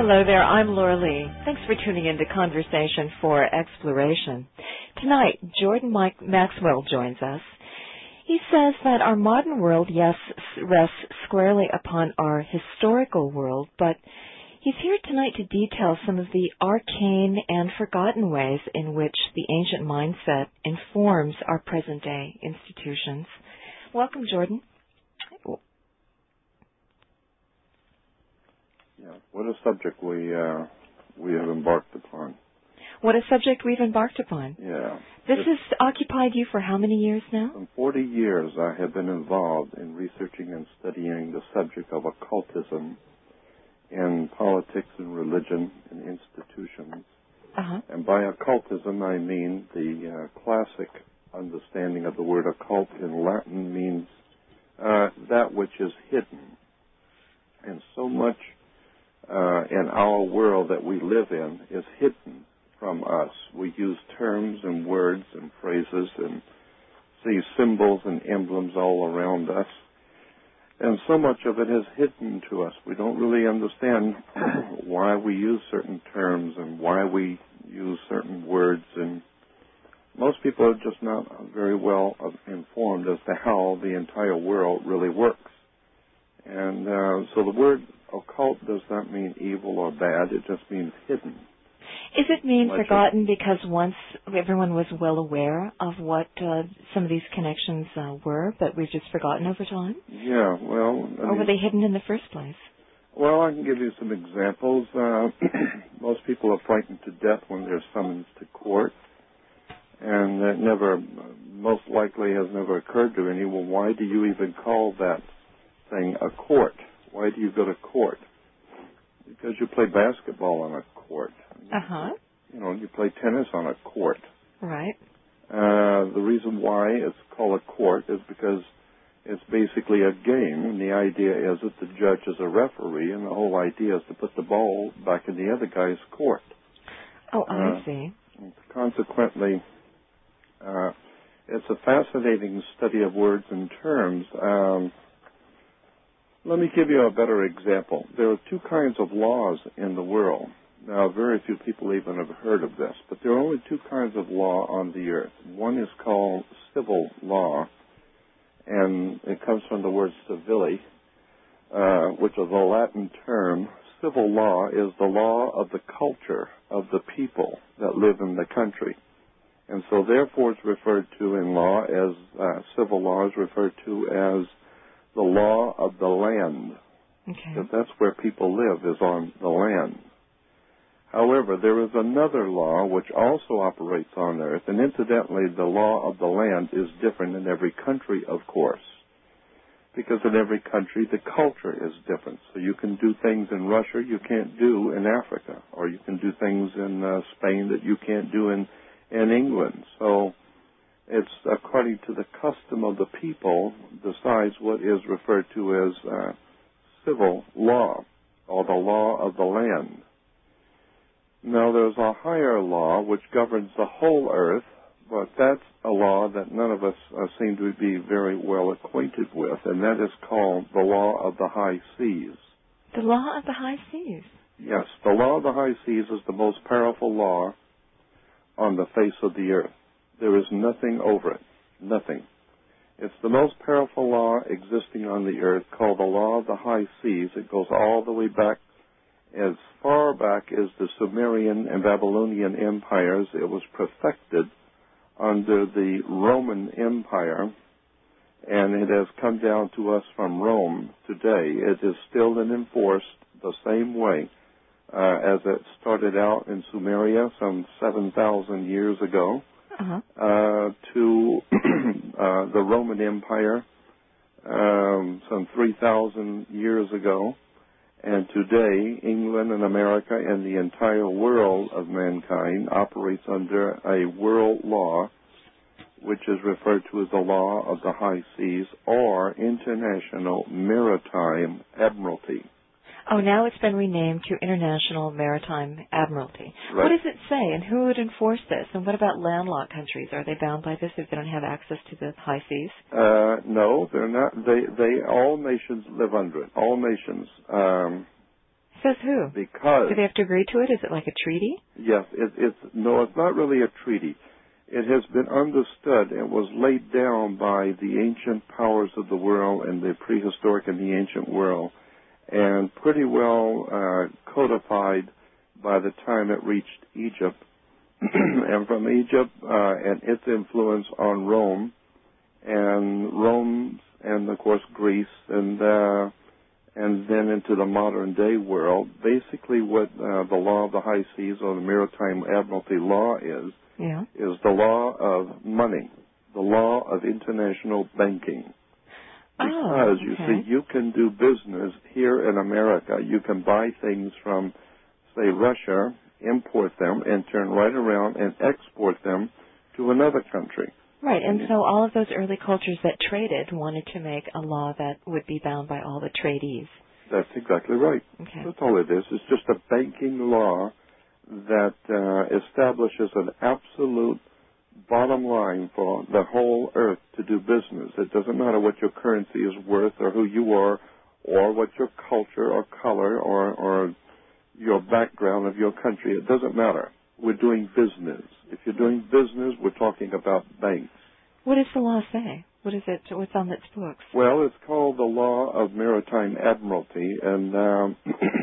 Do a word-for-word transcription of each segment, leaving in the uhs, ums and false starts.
Hello there, I'm Laura Lee. Thanks for tuning in to Conversation for Exploration. Tonight, Jordan Mike Maxwell joins us. He says that our modern world, yes, rests squarely upon our historical world, but he's here tonight to detail some of the arcane and forgotten ways in which the ancient mindset informs our present-day institutions. Welcome, Jordan. Yeah, what a subject we uh, we have embarked upon. What a subject we've embarked upon. Yeah. This has occupied you for how many years now? For forty years I have been involved in researching and studying the subject of occultism in politics and religion and institutions. Uh-huh. And by occultism I mean the uh, classic understanding of the word occult in Latin means uh, that which is hidden. And so much Uh, in our world that we live in is hidden from us. We use terms and words and phrases and see symbols and emblems all around us. And so much of it is hidden to us. We don't really understand why we use certain terms and why we use certain words. And most people are just not very well informed as to how the entire world really works. And uh, so the word occult does not mean evil or bad. It just means hidden. Is it mean Much forgotten because once everyone was well aware of what uh, some of these connections uh, were, but we've just forgotten over time? Yeah, well... I or mean, were they hidden in the first place? Well, I can give you some examples. Uh, most people are frightened to death when they're summoned to court. And it never, most likely has never occurred to anyone, why do you even call that thing a court? Why do you go to court? Because you play basketball on a court. Uh-huh. You know, you play tennis on a court. Right. Uh, the reason why it's called a court is because it's basically a game, and the idea is that the judge is a referee, and the whole idea is to put the ball back in the other guy's court. Oh, I uh, see. Consequently, uh, it's a fascinating study of words and terms. Um, Let me give you a better example. There are two kinds of laws in the world. Now, very few people even have heard of this, but there are only two kinds of law on the earth. One is called civil law, and it comes from the word civili, uh, which is a Latin term. Civil law is the law of the culture of the people that live in the country. And so, therefore, it's referred to in law as, uh, civil law is referred to as the law of the land, Okay. because that's where people live, is on the land. However, there is another law which also operates on earth, and incidentally, the law of the land is different in every country, of course, because in every country, the culture is different. So you can do things in Russia you can't do in Africa, or you can do things in uh, Spain that you can't do in, in England. So it's according to the custom of the people decides what is referred to as uh, civil law, or the law of the land. Now, there's a higher law which governs the whole earth, but that's a law that none of us uh, seem to be very well acquainted with, and that is called the law of the high seas. The law of the high seas? Yes, the law of the high seas is the most powerful law on the face of the earth. There is nothing over it. Nothing. It's the most powerful law existing on the earth, called the law of the high seas. It goes all the way back, as far back as the Sumerian and Babylonian empires. It was perfected under the Roman Empire, and it has come down to us from Rome today. It is still enforced the same way uh, as it started out in Sumeria some seven thousand years ago. Uh-huh. Uh, to uh, the Roman Empire um, some three thousand years ago, and today England and America and the entire world of mankind operates under a world law which is referred to as the law of the high seas or International Maritime Admiralty. Oh, now it's been renamed to International Maritime Admiralty. Right. What does it say, and who would enforce this? And what about landlocked countries? Are they bound by this if they don't have access to the high seas? Uh, no, they're not. They, they, all nations live under it. All nations. Um, Says who? Because do they have to agree to it? Is it like a treaty? Yes, it, it's no, it's not really a treaty. It has been understood and was laid down by the ancient powers of the world and the prehistoric and the ancient world, and pretty well uh, codified by the time it reached Egypt. And from Egypt uh, and its influence on Rome, and Rome, and of course Greece, and uh, and then into the modern day world. Basically, what uh, the law of the high seas or the maritime admiralty law is yeah. is the law of money, the law of international banking. Because oh, okay. you see, you can do business here in America. You can buy things from, say, Russia, import them, and turn right around and export them to another country. Right, and so all of those early cultures that traded wanted to make a law that would be bound by all the tradees. That's exactly right. Okay. That's all it is. It's just a banking law that uh, establishes an absolute bottom line for the whole earth to do business. It doesn't matter what your currency is worth or who you are or what your culture or color or, or your background of your country. It doesn't matter. We're doing business. If you're doing business, we're talking about banks. What does the law say? What is it? What's on its books? Well, it's called the Law of Maritime Admiralty, and um,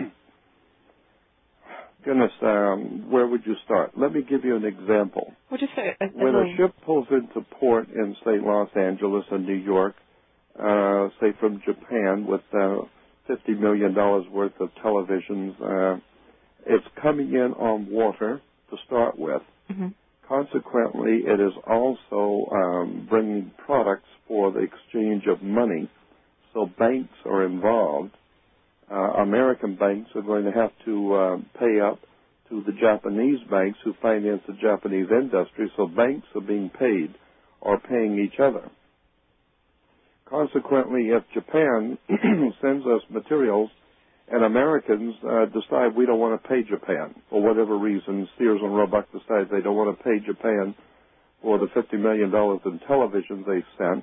goodness, um, where would you start? Let me give you an example. What is it? A, a when little... a ship pulls into port in, say, Los Angeles or New York, uh, say from Japan with uh, fifty million dollars worth of televisions, uh, it's coming in on water to start with. Mm-hmm. Consequently, it is also um, bringing products for the exchange of money. So banks are involved. Uh, American banks are going to have to uh, pay up to the Japanese banks who finance the Japanese industry. So banks are being paid or paying each other. Consequently, if Japan sends us materials and Americans uh, decide we don't want to pay Japan for whatever reason, Sears and Roebuck decide they don't want to pay Japan for the fifty million dollars in television they sent,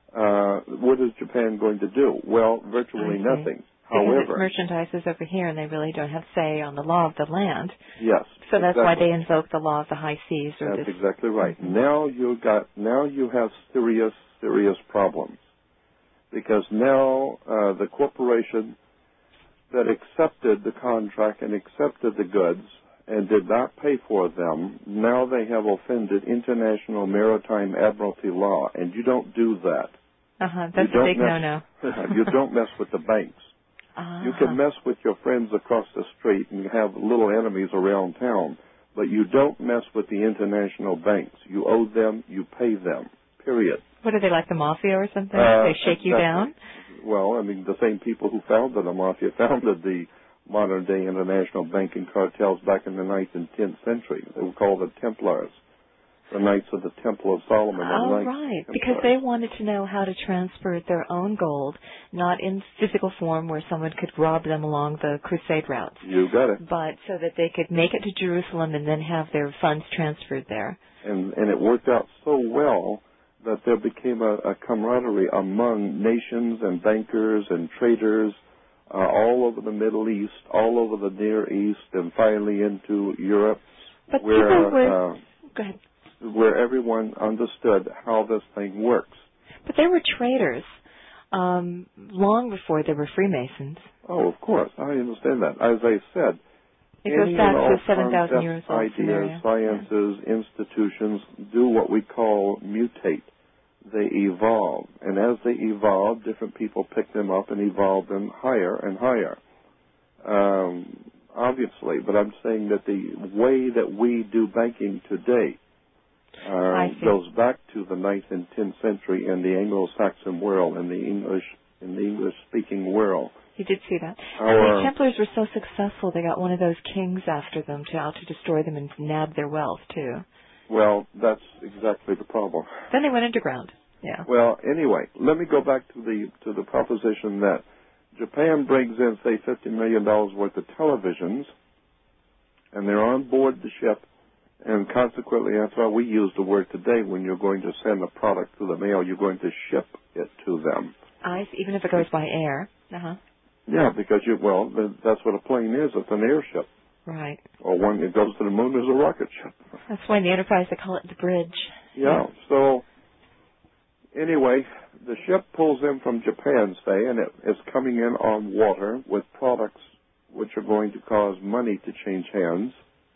uh, what is Japan going to do? Well, virtually nothing. Because However, it's merchandise over here and they really don't have say on the law of the land. Yes. So that's exactly. why they invoke the law of the high seas. Or that's this. exactly right. Mm-hmm. Now you got now you have serious, serious problems. Because now uh, the corporation that accepted the contract and accepted the goods and did not pay for them, now they have offended international maritime admiralty law, and you don't do that. Uh-huh, that's a big mess, no-no. You don't mess with the banks. Uh-huh. You can mess with your friends across the street and have little enemies around town, but you don't mess with the international banks. You owe them, you pay them, period. What are they, like the mafia or something? Uh, they shake you exactly. down? Well, I mean, the same people who founded the mafia founded the modern-day international banking cartels back in the ninth and tenth century. They were called the Templars, the Knights of the Temple of Solomon. Oh, and right, Templars. because they wanted to know how to transfer their own gold, not in physical form where someone could rob them along the crusade routes. You got it. But so that they could make it to Jerusalem and then have their funds transferred there. And, and it worked out so well that there became a, a camaraderie among nations and bankers and traders uh, all over the Middle East, all over the Near East, and finally into Europe, but where people were, uh, go ahead. where everyone understood how this thing works. But they were traders um, long before they were Freemasons. Oh, of course, I understand that. As I said, it any goes back and all to seven thousand concepts, years old ideas, scenario. sciences, yeah. institutions do what we call mutate. They evolve, and as they evolve, different people pick them up and evolve them higher and higher. Um, obviously, but I'm saying that the way that we do banking today uh, goes back to the ninth and tenth century in the Anglo-Saxon world, in the English, in the English-speaking world. You did see that. Our, the Templars were so successful, they got one of those kings after them to out to destroy them and nab their wealth too. Well, that's exactly the problem. Then they went underground. Yeah. Well, anyway, let me go back to the to the proposition that Japan brings in, say, fifty million dollars worth of televisions, and they're on board the ship, and consequently, that's why we use the word today. When you're going to send a product to the mail, you're going to ship it to them. I, even if it goes by air. Uh-huh. Yeah, because you, well, th- that's what a plane is. It's an airship. Right. Or one that goes to the moon is a rocket ship. That's why in the Enterprise they call it the bridge. Yeah, so anyway, the ship pulls in from Japan, say, and it is coming in on water with products which are going to cause money to change hands.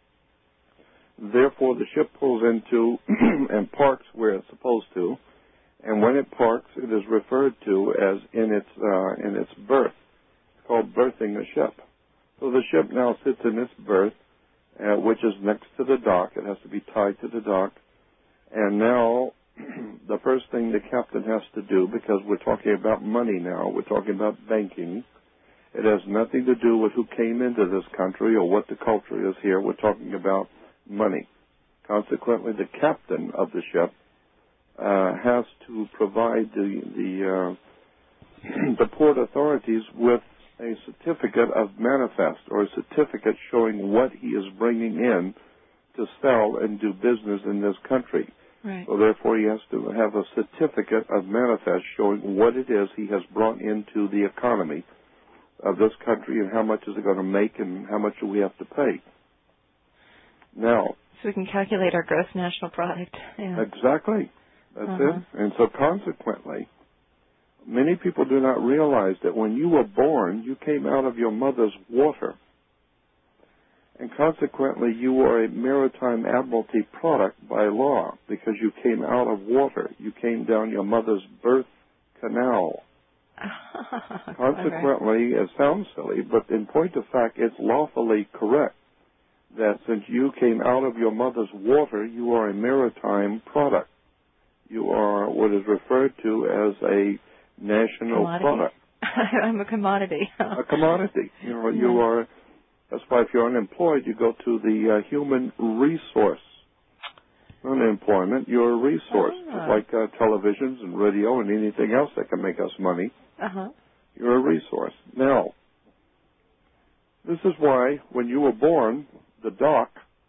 Therefore, the ship pulls into and parks where it's supposed to, and when it parks, it is referred to as in its uh, in its berth. It's called berthing a ship. So the ship now sits in its berth, uh, which is next to the dock. It has to be tied to the dock, and now the first thing the captain has to do, because we're talking about money now, we're talking about banking. It has nothing to do with who came into this country or what the culture is here. We're talking about money. Consequently, the captain of the ship uh, has to provide the the, uh, the port authorities with a certificate of manifest, or a certificate showing what he is bringing in to sell and do business in this country. Right. So therefore, he has to have a certificate of manifest showing what it is he has brought into the economy of this country and how much is it going to make and how much do we have to pay. Now, so we can calculate our gross national product. Yeah. Exactly. That's uh-huh. it. And so consequently, many people do not realize that when you were born, you came out of your mother's water. And consequently, you are a maritime admiralty product by law because you came out of water. You came down your mother's birth canal. Consequently, it sounds silly, but in point of fact, it's lawfully correct that since you came out of your mother's water, you are a maritime product. You are what is referred to as a national commodity. product. I'm a commodity. A commodity. You know, yeah. you are. That's why if you're unemployed, you go to the uh, human resource. Unemployment, you're a resource, Ah. just like uh, televisions and radio and anything else that can make us money. Uh-huh. You're a resource. Now, this is why when you were born, the doc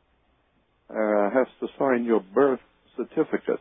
uh, has to sign your birth certificate.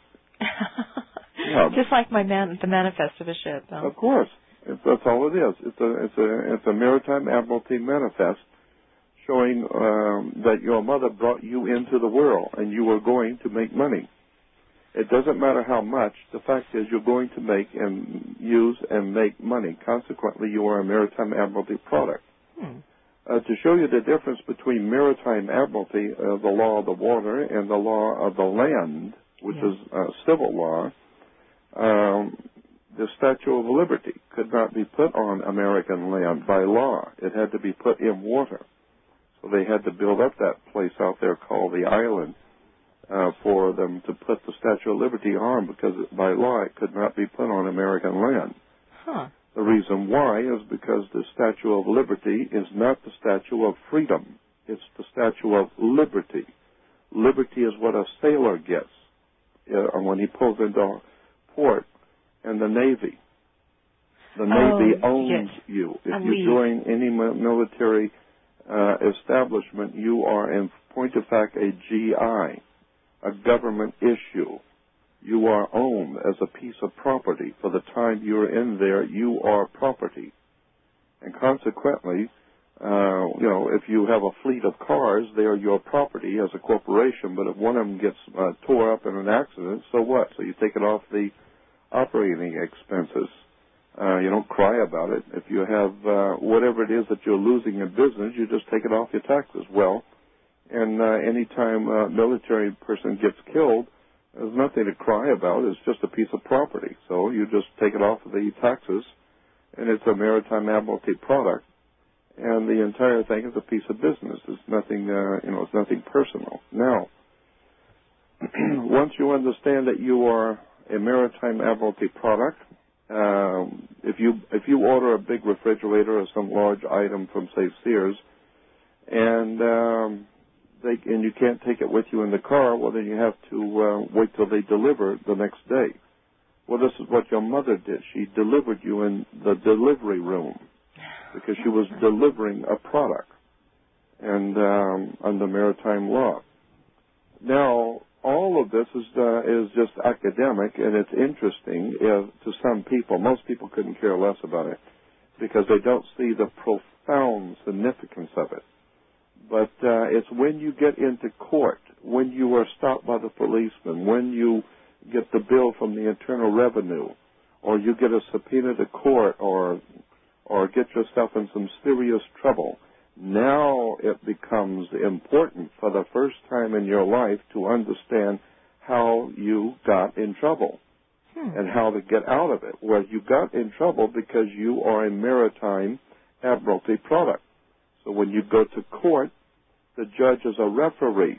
Yeah. Just like my man, the manifest of a ship. Huh? Of course, it's, that's all it is. It's a it's a it's a maritime admiralty manifest showing um, that your mother brought you into the world and you were going to make money. It doesn't matter how much. The fact is you're going to make and use and make money. Consequently, you are a maritime admiralty product. Hmm. Uh, to show you the difference between maritime admiralty, uh, the law of the water, and the law of the land, which yeah. is uh, civil law, um, the Statue of Liberty could not be put on American land by law. It had to be put in water. So they had to build up that place out there called the island uh, for them to put the Statue of Liberty on, because by law it could not be put on American land. Huh. The reason why is because the Statue of Liberty is not the Statue of Freedom. It's the Statue of Liberty. Liberty is what a sailor gets uh, when he pulls into port, and the Navy. The oh, Navy owns yes. you. If A you lead. join any military uh, establishment, you are, in point of fact, a G I, a government issue. You are owned as a piece of property. For the time you're in there, you are property. And consequently, uh, you know, if you have a fleet of cars, they are your property as a corporation, but if one of them gets uh, tore up in an accident, so what? So you take it off the operating expenses. Uh, you don't cry about it. If you have uh, whatever it is that you're losing in business, you just take it off your taxes. Well, and uh, any time a military person gets killed, there's nothing to cry about. It's just a piece of property. So you just take it off of the taxes, and it's a maritime admiralty product. And the entire thing is a piece of business. It's nothing, uh, you know, it's nothing personal. Now, once you understand that you are a maritime admiralty product, um, if you if you order a big refrigerator or some large item from, say, Sears, and um, they and you can't take it with you in the car, well, then you have to uh, wait till they deliver the next day. Well, this is what your mother did. She delivered you in the delivery room because she was delivering a product, and um, under maritime law. Now, all of this is uh, is just academic, and it's interesting if, to some people. Most people couldn't care less about it. because they don't see the profound significance of it. But uh, it's when you get into court, when you are stopped by the policeman, when you get the bill from the Internal Revenue, or you get a subpoena to court, or or get yourself in some serious trouble. Now it becomes important for the first time in your life to understand how you got in trouble hmm. and how to get out of it. Well, you got in trouble because you are a maritime admiralty product. So when you go to court, the judge is a referee.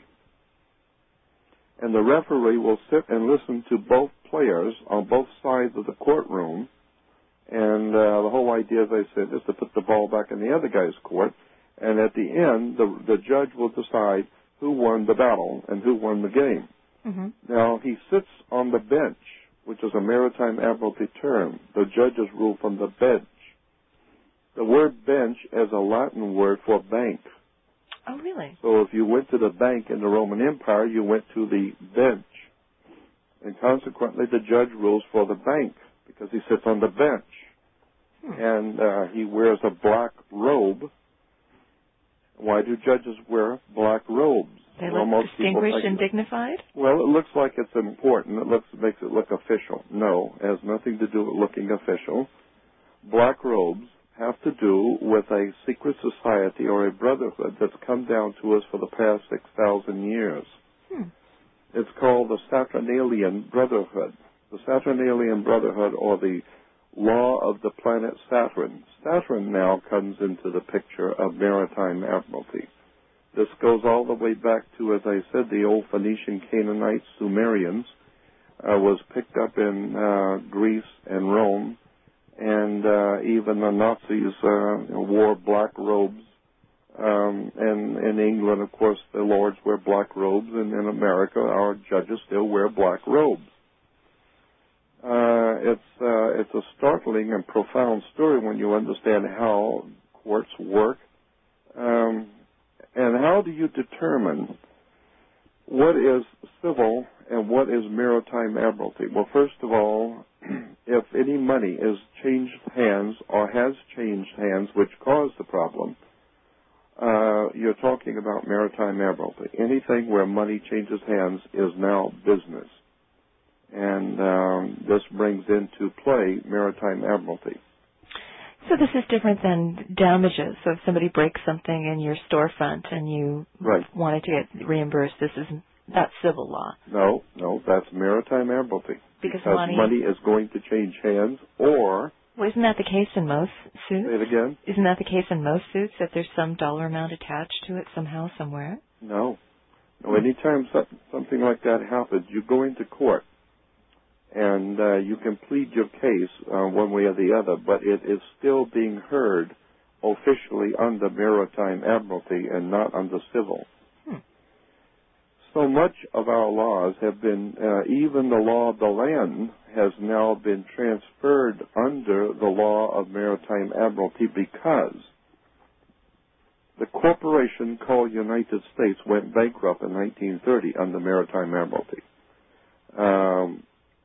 And the referee will sit and listen to both players on both sides of the courtroom. And uh, the whole idea, as I said, is to put the ball back in the other guy's court. And at the end, the, the judge will decide who won the battle and who won the game. Mm-hmm. Now, he sits on the bench, which is a maritime admiralty term. The judges rule from the bench. The word bench is a Latin word for bank. Oh, really? So if you went to the bank in the Roman Empire, you went to the bench. And consequently, the judge rules for the bank because he sits on the bench. Hmm. And uh, he wears a black robe. Why do judges wear black robes? They well, look distinguished and dignified? Well, it looks like it's important. It looks makes it look official. No, it has nothing to do with looking official. Black robes have to do with a secret society or a brotherhood that's come down to us for the past six thousand years. Hmm. It's called the Saturnalian Brotherhood. The Saturnalian Brotherhood, or the law of the planet Saturn. Saturn now comes into the picture of maritime admiralty. This goes all the way back to, as I said, the old Phoenician, Canaanites, Sumerians, uh, was picked up in uh, Greece and Rome, and uh, even the Nazis uh, wore black robes. Um, and in England, of course, the lords wear black robes, and in America, our judges still wear black robes. Uh, it's uh, it's a startling and profound story when you understand how courts work. Um, and how do you determine what is civil and what is maritime admiralty? Well, first of all, if any money is changed hands or has changed hands, which caused the problem, uh, you're talking about maritime admiralty. Anything where money changes hands is now business. And um, this brings into play maritime admiralty. So this is different than damages. So if somebody breaks something in your storefront and you right. wanted to get reimbursed, this is not civil law. No, no, that's maritime admiralty. Because, because money, money is going to change hands, or... Well, isn't that the case in most suits? Say it again? Isn't that the case in most suits, that there's some dollar amount attached to it somehow, somewhere? No. No, anytime something like that happens, you go into court. And uh, you can plead your case uh, one way or the other, but it is still being heard officially under maritime admiralty and not under civil. Hmm. So much of our laws have been, uh, even the law of the land has now been transferred under the law of maritime admiralty because the corporation called United States went bankrupt in nineteen thirty under maritime admiralty. Um,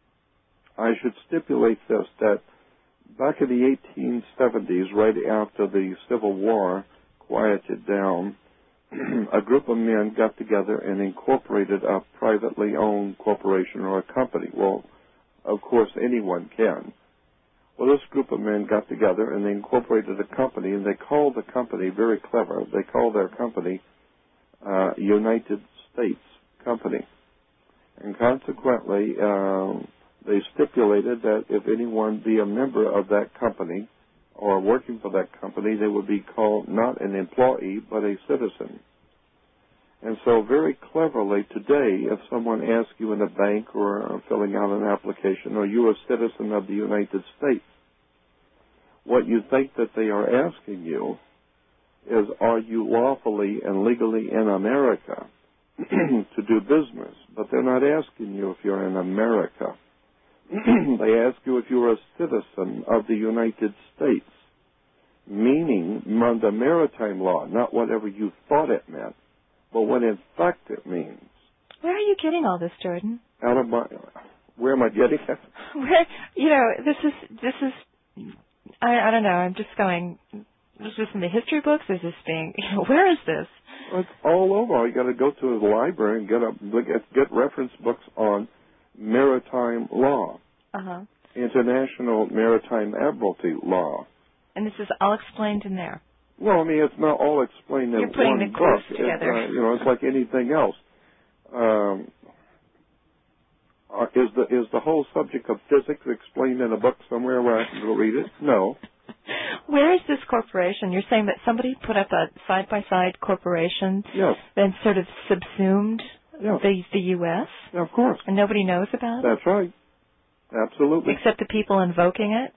I should stipulate this, that back in the eighteen seventies, right after the Civil War quieted down, a group of men got together and incorporated a privately owned corporation or a company. Well, of course, anyone can. Well, this group of men got together and they incorporated a company, and they called the company, very clever, they called their company uh, United States Company. And consequently, uh, they stipulated that if anyone be a member of that company or working for that company, they would be called not an employee but a citizen. And so very cleverly today, if someone asks you in a bank or filling out an application, are you a citizen of the United States? What you think that they are asking you is, are you lawfully and legally in America to do business? But they're not asking you if you're in America. They ask you if you're a citizen of the United States, meaning under maritime law, not whatever you thought it meant, but what in fact it means. Where are you getting all this, Jordan? Out of my, where am I getting it? Where, you know, this is this is I, I don't know. I'm just going, is this in the history books? Is this being, you know, where is this? It's all over. You got to go to the library and get a get, get reference books on maritime law, uh-huh. international maritime admiralty law. And this is all explained in there. Well, I mean, it's not all explained in You're putting one the clues book. together. It, uh, you know, it's like anything else. Um, uh, is the is the whole subject of physics explained in a book somewhere where I can go read it? No. Where is this corporation? You're saying that somebody put up a side-by-side corporation Yes. then sort of subsumed Yes. the, the U S? Yeah, of course. And nobody knows about That's it? right. Absolutely. Except the people invoking it?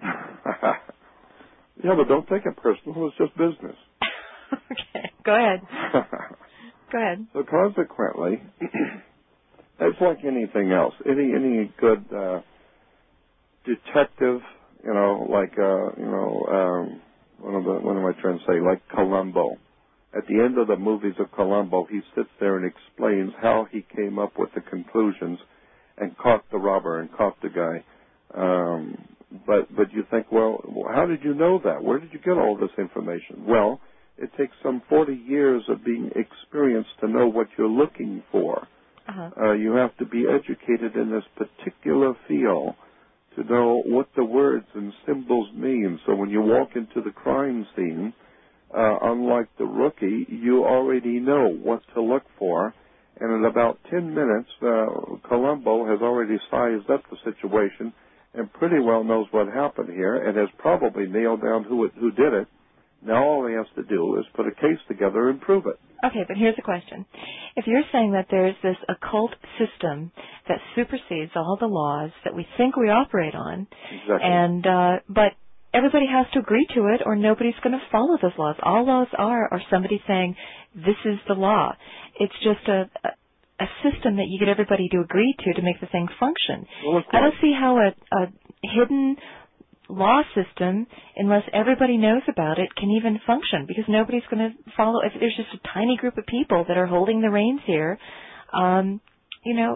Yeah, but don't take it personal. It's just business. Okay. Go ahead. Go ahead. So consequently, it's like anything else. Any any good uh, detective, you know, like uh, you know, um, one of the what am I trying to say? Like Columbo. At the end of the movies of Columbo, he sits there and explains how he came up with the conclusions and caught the robber and caught the guy. Um, but but you think, well, how did you know that? Where did you get all this information? Well, it takes some forty years of being experienced to know what you're looking for. Uh-huh. Uh, you have to be educated in this particular field to know what the words and symbols mean. So when you walk into the crime scene, uh, unlike the rookie, you already know what to look for. And in about ten minutes, uh, Columbo has already sized up the situation and pretty well knows what happened here and has probably nailed down who it, who did it. Now all he has to do is put a case together and prove it. Okay, but here's the question. If you're saying that there's this occult system that supersedes all the laws that we think we operate on, Exactly. and uh, but everybody has to agree to it or nobody's going to follow those laws. All laws are are somebody saying, this is the law. It's just a, a a system that you get everybody to agree to to make the thing function. Well, I don't see how a, a hidden law system, unless everybody knows about it, can even function, because nobody's going to follow. If there's just a tiny group of people that are holding the reins here, um, you know,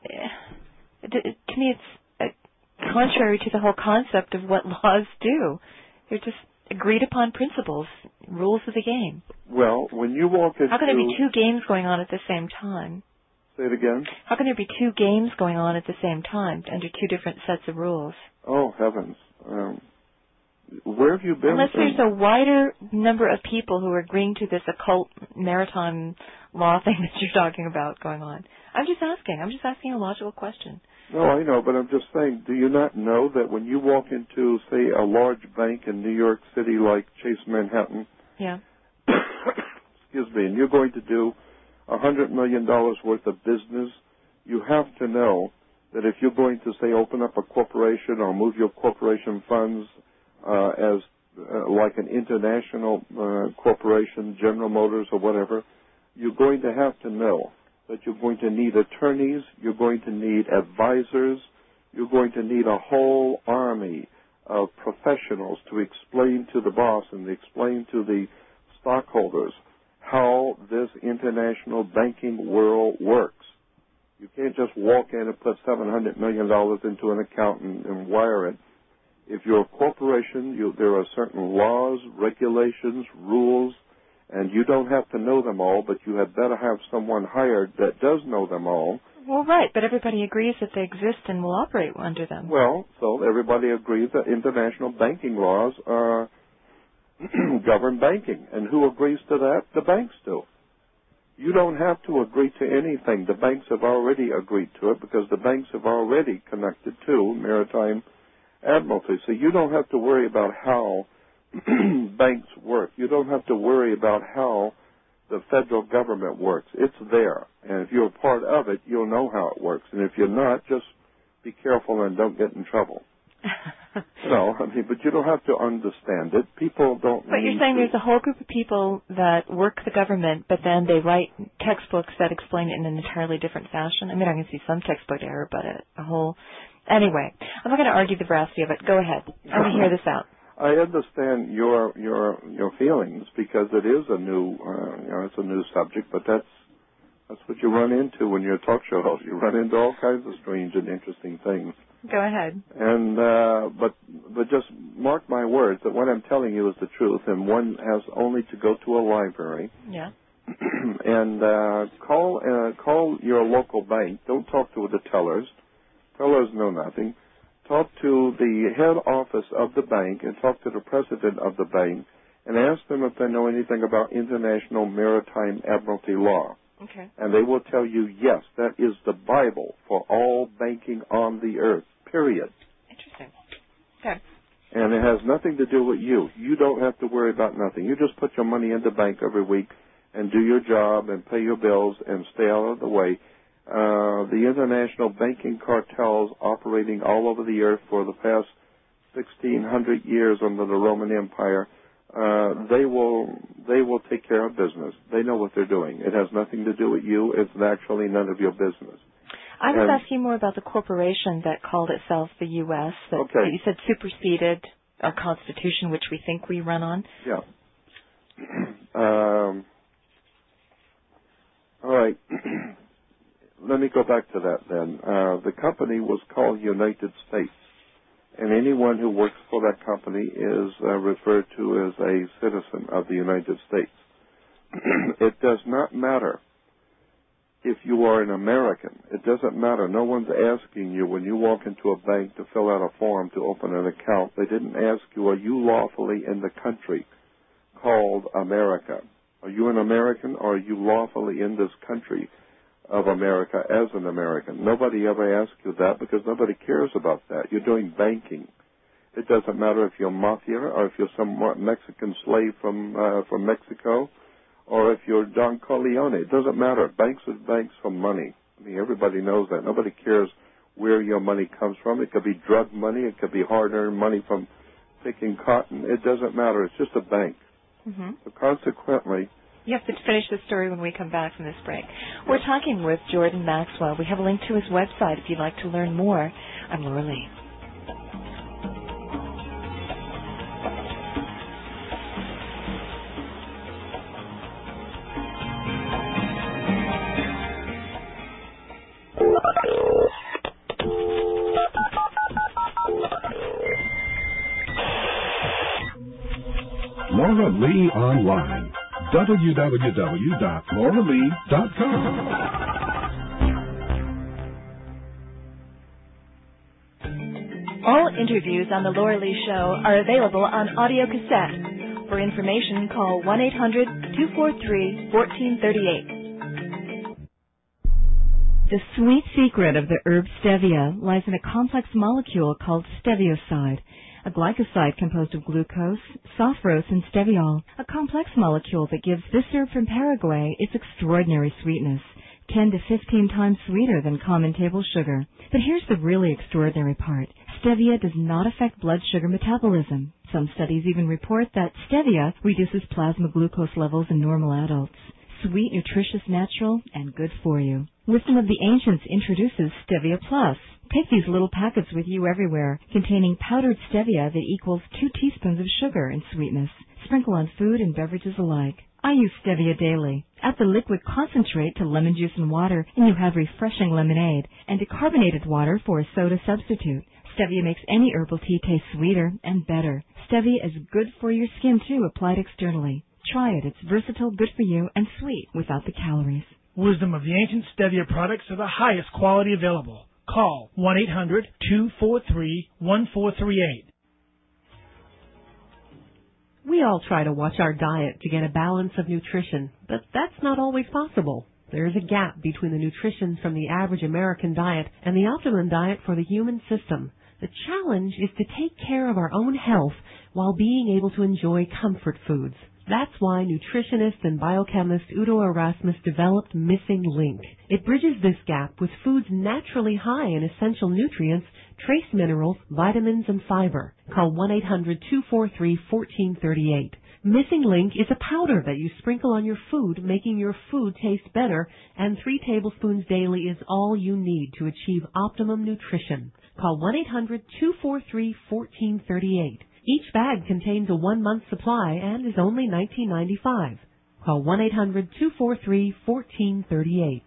it, it, to me it's uh, contrary to the whole concept of what laws do. They're just agreed upon principles, rules of the game. Well, when you walk into... How can there be two games going on at the same time? Say it again? How can there be two games going on at the same time under two different sets of rules? Oh, heavens. Um, where have you been? Unless there's a wider number of people who are agreeing to this occult maritime law thing that you're talking about going on. I'm just asking. I'm just asking a logical question. No, I know, but I'm just saying, do you not know that when you walk into, say, a large bank in New York City like Chase Manhattan, yeah, excuse me, and you're going to do one hundred million dollars worth of business, you have to know that if you're going to, say, open up a corporation or move your corporation funds uh, as uh, like an international uh, corporation, General Motors or whatever, you're going to have to know that you're going to need attorneys, you're going to need advisors, you're going to need a whole army of professionals to explain to the boss and explain to the stockholders how this international banking world works. You can't just walk in and put seven hundred million dollars into an account and, and wire it. If you're a corporation, you, there are certain laws, regulations, rules, and you don't have to know them all, but you had better have someone hired that does know them all. Well, right, but everybody agrees that they exist and will operate under them. Well, so everybody agrees that international banking laws uh, govern banking. And who agrees to that? The banks do. You don't have to agree to anything. The banks have already agreed to it because the banks have already connected to maritime admiralty. So you don't have to worry about how banks work. You don't have to worry about how the federal government works. It's there. And if you're a part of it, you'll know how it works. And if you're not, just be careful and don't get in trouble. No, I mean, but you don't have to understand it. People don't But you're need saying to. there's a whole group of people that work the government, but then they write textbooks that explain it in an entirely different fashion? I mean, I can see some textbook error, but a, a whole... Anyway, I'm not going to argue the veracity of it. Go ahead. I want to hear this out. I understand your your your feelings because it is a new uh, you know it's a new subject, but that's that's what you run into when you're a talk show host. You run into all kinds of strange and interesting things. Go ahead. And uh, but but just mark my words that what I'm telling you is the truth, and one has only to go to a library. Yeah. and uh, call uh, call your local bank. Don't talk to the tellers. Tellers know nothing. Talk to the head office of the bank and talk to the president of the bank and ask them if they know anything about international maritime admiralty law. Okay. And they will tell you, yes, that is the Bible for all banking on the earth, period. Interesting. Okay. And it has nothing to do with you. You don't have to worry about nothing. You just put your money in the bank every week and do your job and pay your bills and stay out of the way. Uh, the international banking cartels operating all over the earth for the past sixteen hundred years under the Roman Empire, uh, they will they will take care of business. They know what they're doing. It has nothing to do with you. It's actually none of your business. I was and, asking more about the corporation that called itself the U S that, okay. that you said superseded our Constitution, which we think we run on. Yeah. um, all right. Let me go back to that then. Uh, the company was called United States, and anyone who works for that company is uh, referred to as a citizen of the United States. It does not matter if you are an American. It doesn't matter. No one's asking you when you walk into a bank to fill out a form to open an account. They didn't ask you, are you lawfully in the country called America? Are you an American, or are you lawfully in this country of America as an American? Nobody ever asks you that because nobody cares about that. You're doing banking. It doesn't matter if you're mafia or if you're some Mexican slave from uh, from Mexico or if you're Don Corleone. It doesn't matter. Banks are banks for money. I mean, everybody knows that. Nobody cares where your money comes from. It could be drug money. It could be hard-earned money from picking cotton. It doesn't matter. It's just a bank. Mm-hmm. So consequently, you have to finish the story when we come back from this break. We're talking with Jordan Maxwell. We have a link to his website if you'd like to learn more. I'm Laura Lee. Laura Lee Online. w w w dot laura lee dot com. All interviews on The Laura Lee Show are available on audio cassette. For information, call one eight hundred two four three one four three eight. The sweet secret of the herb stevia lies in a complex molecule called stevioside, a glycoside composed of glucose, sophrose, and steviol, a complex molecule that gives this herb from Paraguay its extraordinary sweetness, ten to fifteen times sweeter than common table sugar. But here's the really extraordinary part. Stevia does not affect blood sugar metabolism. Some studies even report that stevia reduces plasma glucose levels in normal adults. Sweet, nutritious, natural, and good for you. Wisdom of the Ancients introduces Stevia Plus. Take these little packets with you everywhere, containing powdered stevia that equals two teaspoons of sugar in sweetness. Sprinkle on food and beverages alike. I use stevia daily. Add the liquid concentrate to lemon juice and water, and you have refreshing lemonade, and decarbonated water for a soda substitute. Stevia makes any herbal tea taste sweeter and better. Stevia is good for your skin, too, applied externally. Try it. It's versatile, good for you, and sweet without the calories. Wisdom of the Ancient Stevia products are the highest quality available. Call one eight hundred two four three one four three eight. We all try to watch our diet to get a balance of nutrition, but that's not always possible. There is a gap between the nutrition from the average American diet and the optimum diet for the human system. The challenge is to take care of our own health while being able to enjoy comfort foods. That's why nutritionist and biochemist Udo Erasmus developed Missing Link. It bridges this gap with foods naturally high in essential nutrients, trace minerals, vitamins, and fiber. Call one eight hundred two four three one four three eight. Missing Link is a powder that you sprinkle on your food, making your food taste better, and three tablespoons daily is all you need to achieve optimum nutrition. Call one eight hundred two four three one four three eight. Each bag contains a one-month supply and is only nineteen ninety-five dollars. Call one eight hundred two four three one four three eight.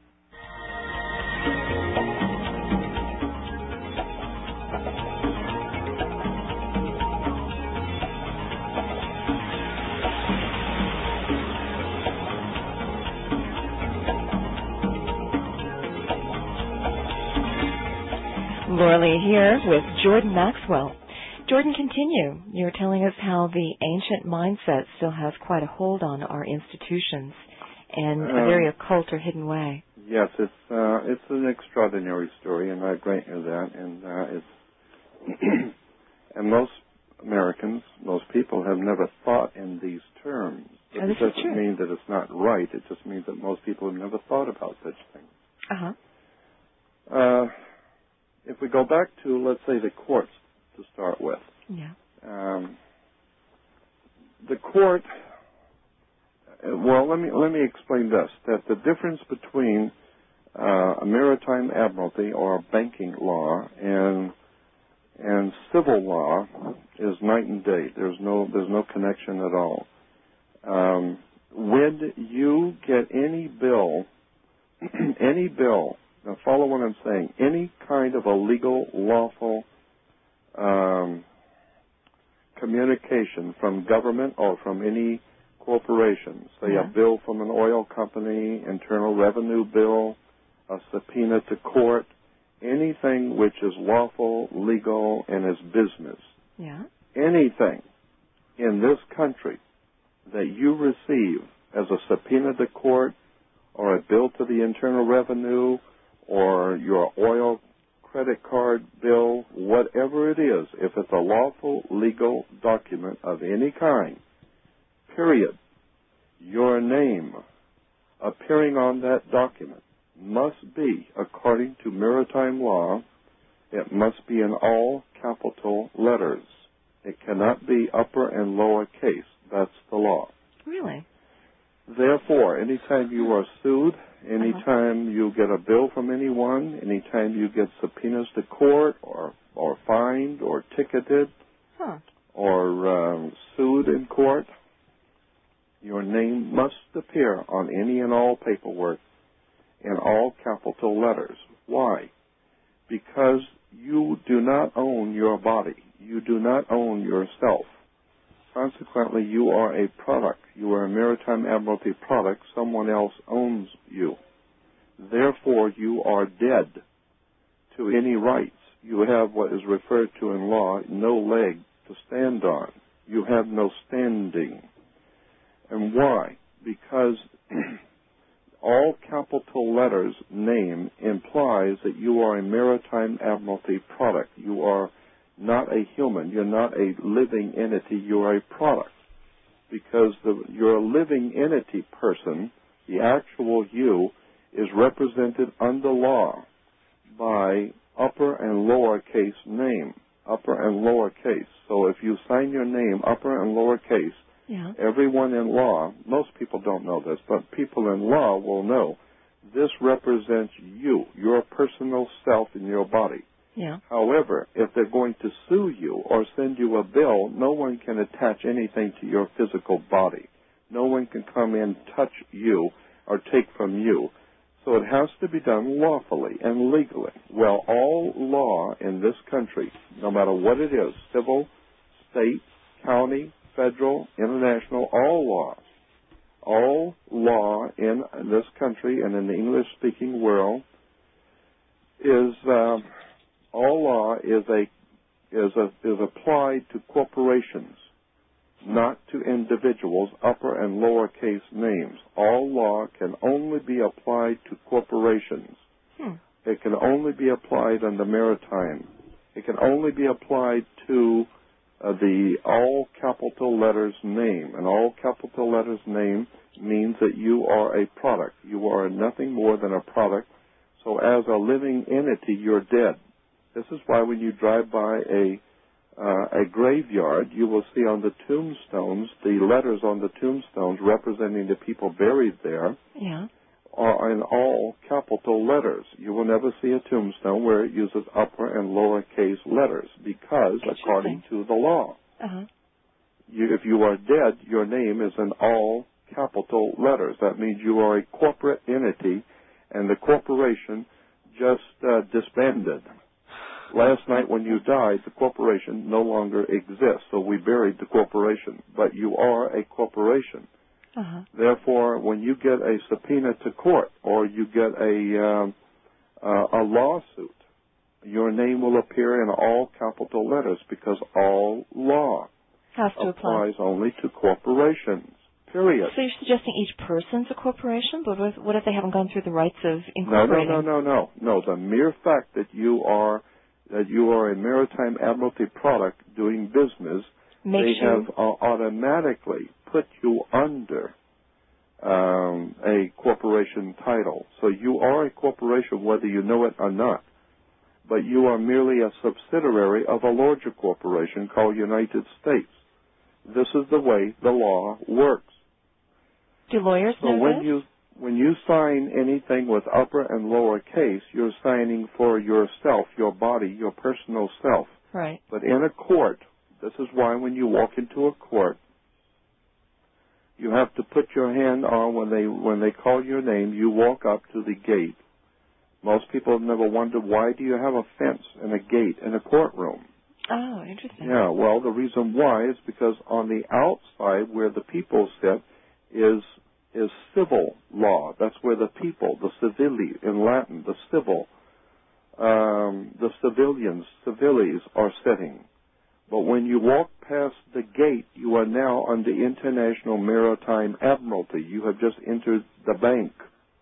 Laura Lee here with Jordan Maxwell. Jordan, continue. You're telling us how the ancient mindset still has quite a hold on our institutions in a very um, occult or hidden way. Yes, it's uh, it's an extraordinary story, and I grant you that. And uh, it's and most Americans, most people, have never thought in these terms. But oh, this it doesn't is true. mean that it's not right. It just means that most people have never thought about such things. Uh-huh. Uh If we go back to, let's say, the courts to start with. Yeah. Um, the court. Well, let me let me explain this: that the difference between uh, a maritime admiralty or banking law and and civil law is night and day. There's no there's no connection at all. Um, when you get any bill, any bill. Now, follow what I'm saying. Any kind of a legal, lawful um, communication from government or from any corporation, say yeah. a bill from an oil company, internal revenue bill, a subpoena to court, anything which is lawful, legal, and is business. Yeah. Anything in this country that you receive as a subpoena to court or a bill to the Internal Revenue or your oil credit card bill, whatever it is, if it's a lawful legal document of any kind, period, your name appearing on that document must be, according to maritime law, it must be in all capital letters. It cannot be upper and lower case. That's the law. Really? Therefore, anytime you are sued, anytime uh-huh. you get a bill from anyone, anytime you get subpoenas to court or or fined or ticketed huh. or um, sued in court, your name must appear on any and all paperwork in all capital letters. Why? Because you do not own your body. You do not own yourself. Consequently, you are a product. You are a maritime admiralty product. Someone else owns you. Therefore, you are dead to any rights. You have what is referred to in law, no leg to stand on. You have no standing. And why? Because all capital letters name implies that you are a maritime admiralty product. You are not a human. You're not a living entity. You're a product. Because the, your living entity person, the actual you, is represented under law by upper and lower case name. Upper and lower case. So if you sign your name upper and lower case, yeah. everyone in law, most people don't know this, but people in law will know, this represents you, your personal self in your body. Yeah. However, if they're going to sue you or send you a bill, no one can attach anything to your physical body. No one can come in, touch you, or take from you. So it has to be done lawfully and legally. Well, all law in this country, no matter what it is, civil, state, county, federal, international, all laws, all law in this country and in the English-speaking world is... Uh, All law is a is a is applied to corporations, not to individuals, upper and lower case names. All law can only be applied to corporations. Hmm. It can only be applied under maritime. It can only be applied to uh, the all capital letters name. And all capital letters name means that you are a product. You are nothing more than a product. So as a living entity, you're dead. This is why when you drive by a uh, a graveyard, you will see on the tombstones, the letters on the tombstones representing the people buried there yeah. are in all capital letters. You will never see a tombstone where it uses upper and lower case letters because, according to the law, uh-huh. you, if you are dead, your name is in all capital letters. That means you are a corporate entity, and the corporation just uh, disbanded. Last night when you died, the corporation no longer exists, so we buried the corporation. But you are a corporation. Uh-huh. Therefore, when you get a subpoena to court or you get a um, uh, a lawsuit, your name will appear in all capital letters because all law Has to applies apply. only to corporations, period. So you're suggesting each person's a corporation, but what, what if they haven't gone through the rights of No, no, incorporating? no, no, no. No, the mere fact that you are that you are a Maritime Admiralty product doing business, Make they sure. have uh, automatically put you under um, a corporation title. So you are a corporation whether you know it or not. But you are merely a subsidiary of a larger corporation called United States. This is the way the law works. Do lawyers So know when this? you when you sign anything with upper and lower case, you're signing for yourself, your body, your personal self. Right. But in a court, this is why when you walk into a court, you have to put your hand on when they when they call your name. You walk up to the gate. Most people have never wondered, why do you have a fence and a gate in a courtroom? Oh, interesting. Yeah, well, the reason why is because on the outside where the people sit is is civil law. That's where the people, the civili in Latin, the civil, um, the civilians, civiles are sitting. But when you walk past the gate, you are now under International Maritime Admiralty. You have just entered the bank.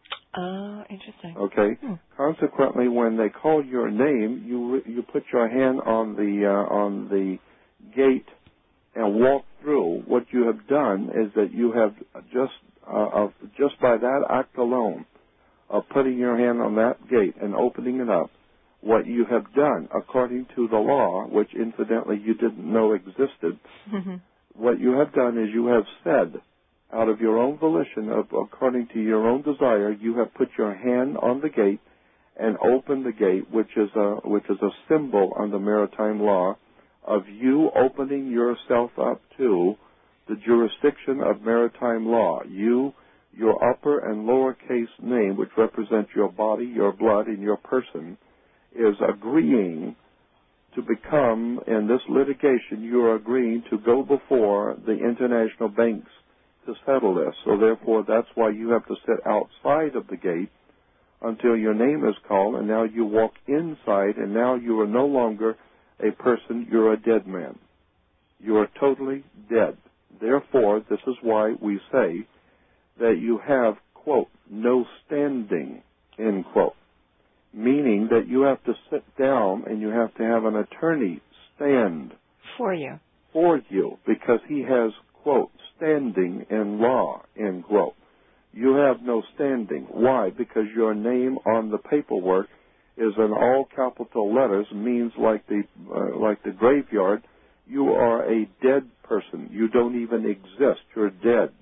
Oh, interesting. Okay. Hmm. Consequently, when they call your name, you you put your hand on the uh, on the gate and walk through. What you have done is that you have just uh, of just by that act alone of putting your hand on that gate and opening it up, what you have done according to the law, which incidentally you didn't know existed, what you have done is you have said, out of your own volition, of, according to your own desire, you have put your hand on the gate and opened the gate, which is a which is a symbol under maritime law of you opening yourself up to the jurisdiction of maritime law. You, your upper and lower case name, which represents your body, your blood, and your person, is agreeing to become, in this litigation, you are agreeing to go before the international banks to settle this. So therefore, that's why you have to sit outside of the gate until your name is called, and now you walk inside, and now you are no longer a person, you're a dead man. You are totally dead. Therefore, this is why we say that you have, quote, no standing, end quote, meaning that you have to sit down and you have to have an attorney stand For you. for you because he has, quote, standing in law, end quote. You have no standing. Why? Because your name on the paperwork is in all capital letters, means like the uh, like the graveyard, you are a dead person. You don't even exist. You're dead.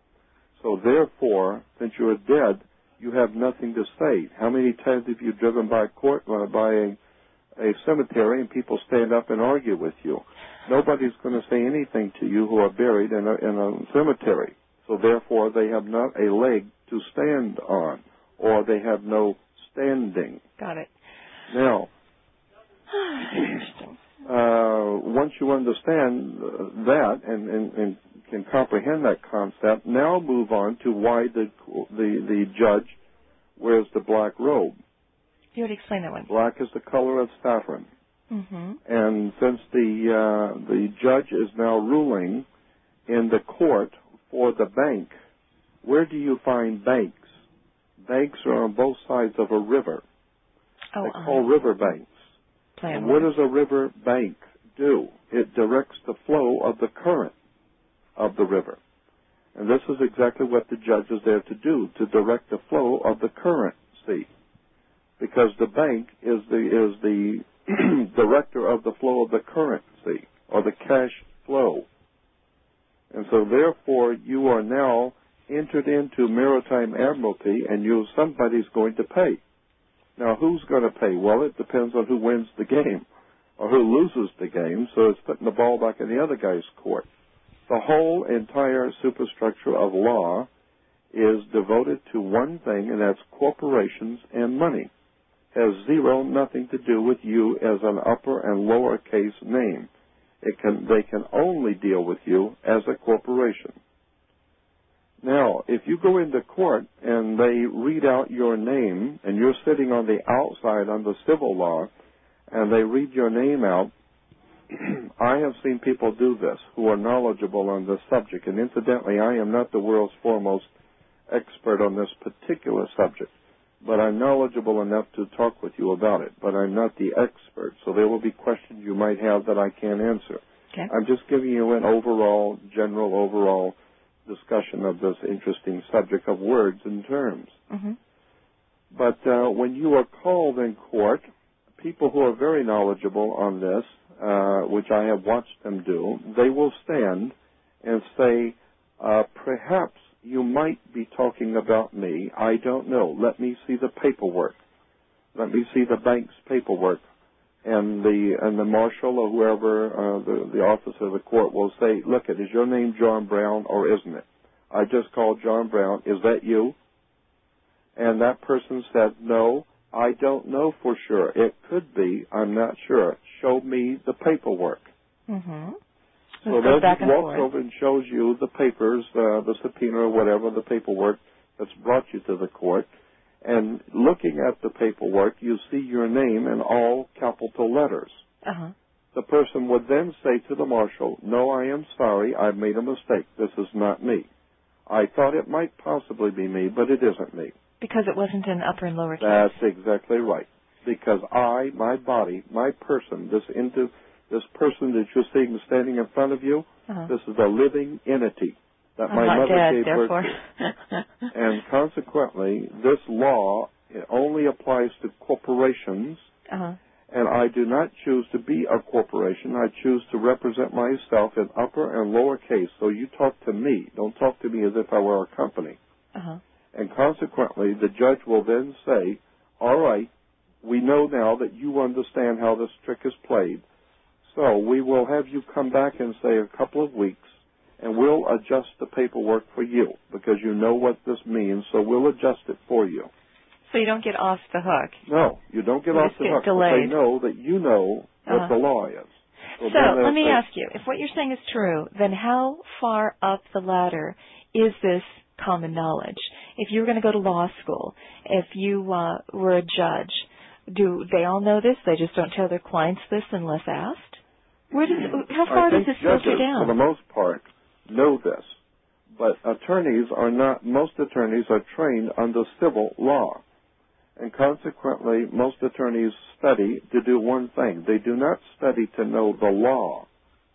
So therefore, since you're dead, you have nothing to say. How many times have you driven by a court, uh, by a, a cemetery, and people stand up and argue with you? Nobody's going to say anything to you who are buried in a, in a cemetery. So therefore, they have not a leg to stand on, or they have no standing. Got it. Now, uh, once you understand that and, and, and can comprehend that concept, now move on to why the the, the judge wears the black robe. You already explained that one. Black is the color of saffron. Mm-hmm. And since the uh, the judge is now ruling in the court for the bank, where do you find banks? Banks are on both sides of a river. Oh, They're called river banks. Plan And what does a river bank do? It directs the flow of the current of the river. And this is exactly what the judge is there to do, to direct the flow of the currency. Because the bank is the is the director of the flow of the currency, or the cash flow. And so therefore you are now entered into maritime admiralty, and you somebody's going to pay. Now, who's going to pay? Well, it depends on who wins the game or who loses the game, so it's putting the ball back in the other guy's court. The whole entire superstructure of law is devoted to one thing, and that's corporations and money. Has zero, nothing to do with you as an upper and lower case name. It can, they can only deal with you as a corporation. Now, if you go into court and they read out your name and you're sitting on the outside under civil law, and they read your name out. I have seen people do this who are knowledgeable on this subject, and incidentally, I am not the world's foremost expert on this particular subject, but I'm knowledgeable enough to talk with you about it, but I'm not the expert, so there will be questions you might have that I can't answer. Okay. I'm just giving you an overall, general overall discussion of this interesting subject of words and terms. Mm-hmm. But uh, when you are called in court, people who are very knowledgeable on this, uh, which I have watched them do, they will stand and say, uh, perhaps you might be talking about me. I don't know. Let me see the paperwork. Let me see the bank's paperwork. And the and the marshal or whoever, uh, the, the officer of the court will say, look, it is your name John Brown or isn't it? I just called John Brown. Is that you? And that person said, no, I don't know for sure. It could be. I'm not sure. Show me the paperwork. Mm-hmm. So then he walks over and shows you the papers, uh, the subpoena or whatever, the paperwork that's brought you to the court. And looking at the paperwork, you see your name in all capital letters. Uh-huh. The person would then say to the marshal, no, I am sorry, I've made a mistake. This is not me. I thought it might possibly be me, but it isn't me. Because it wasn't in upper and lower case. That's exactly right. Because I, my body, my person, this into this person that you're seeing standing in front of you, uh-huh. this is a living entity that I'm my not mother dead, gave therefore. birth to. And consequently, this law it only applies to corporations, uh-huh. and I do not choose to be a corporation. I choose to represent myself in upper and lower case. So you talk to me. Don't talk to me as if I were a company. Uh-huh. And consequently, the judge will then say, all right, we know now that you understand how this trick is played. So we will have you come back in, say, a couple of weeks, and we'll adjust the paperwork for you because you know what this means, so we'll adjust it for you. So you don't get off the hook. No, you don't get you off just the get hook. Delayed. But they know that you know what uh-huh. the law is. So, so let me say, ask you, if what you're saying is true, then how far up the ladder is this common knowledge? If you were going to go to law school, if you uh, were a judge, do they all know this? They just don't tell their clients this unless asked? Where does, how far I does think this judges, filter down? for the most part, know this. But attorneys are not, most attorneys are trained under civil law. And consequently, most attorneys study to do one thing. They do not study to know the law.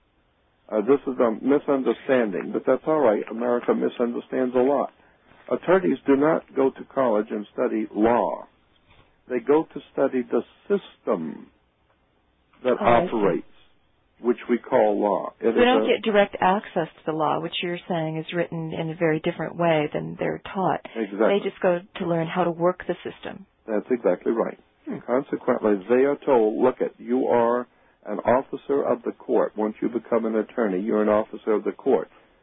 Uh, this is a misunderstanding, but that's all right. America misunderstands a lot. Attorneys do not go to college and study law. They go to study the system that oh, operates, which we call law. It they don't a, get direct access to the law, which you're saying is written in a very different way than they're taught. Exactly. They just go to learn how to work the system. That's exactly right. Hmm. Consequently, they are told, look, at you are an officer of the court. Once you become an attorney, you're an officer of the court.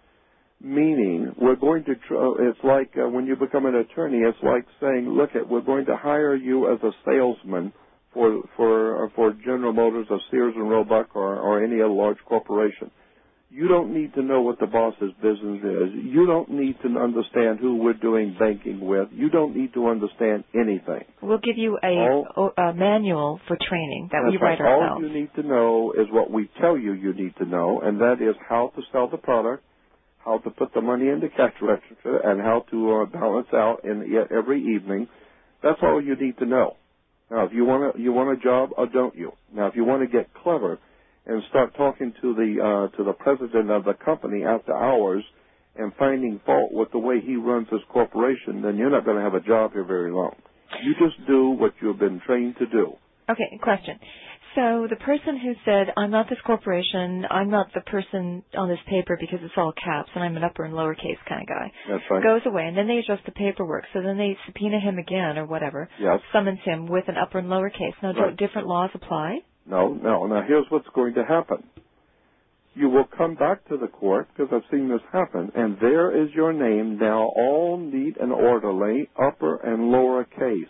Meaning, we're going to, tr- it's like uh, when you become an attorney, it's like saying, look, at we're going to hire you as a salesman for for uh, for General Motors or Sears and Roebuck or, or any other large corporation. You don't need to know what the boss's business is. You don't need to understand who we're doing banking with. You don't need to understand anything. We'll give you a, All, a manual for training that we right. write ourselves. All you need to know is what we tell you you need to know, and that is how to sell the product, how to put the money in the cash register, and how to uh, balance out in every evening. That's all you need to know. Now, if you want a, you want a job, or don't you? Now, if you want to get clever and start talking to the uh, to the president of the company after hours and finding fault with the way he runs his corporation, then you're not going to have a job here very long. You just do what you've been trained to do. Okay, question. So the person who said, I'm not this corporation, I'm not the person on this paper because it's all caps and I'm an upper and lower case kind of guy, That's right. goes away, and then they adjust the paperwork. So then they subpoena him again or whatever, yes. summons him with an upper and lower case. Now, right. don't different laws apply? No, no. Now, here's what's going to happen. You will come back to the court, because I've seen this happen, and there is your name now all neat and orderly, upper and lower case.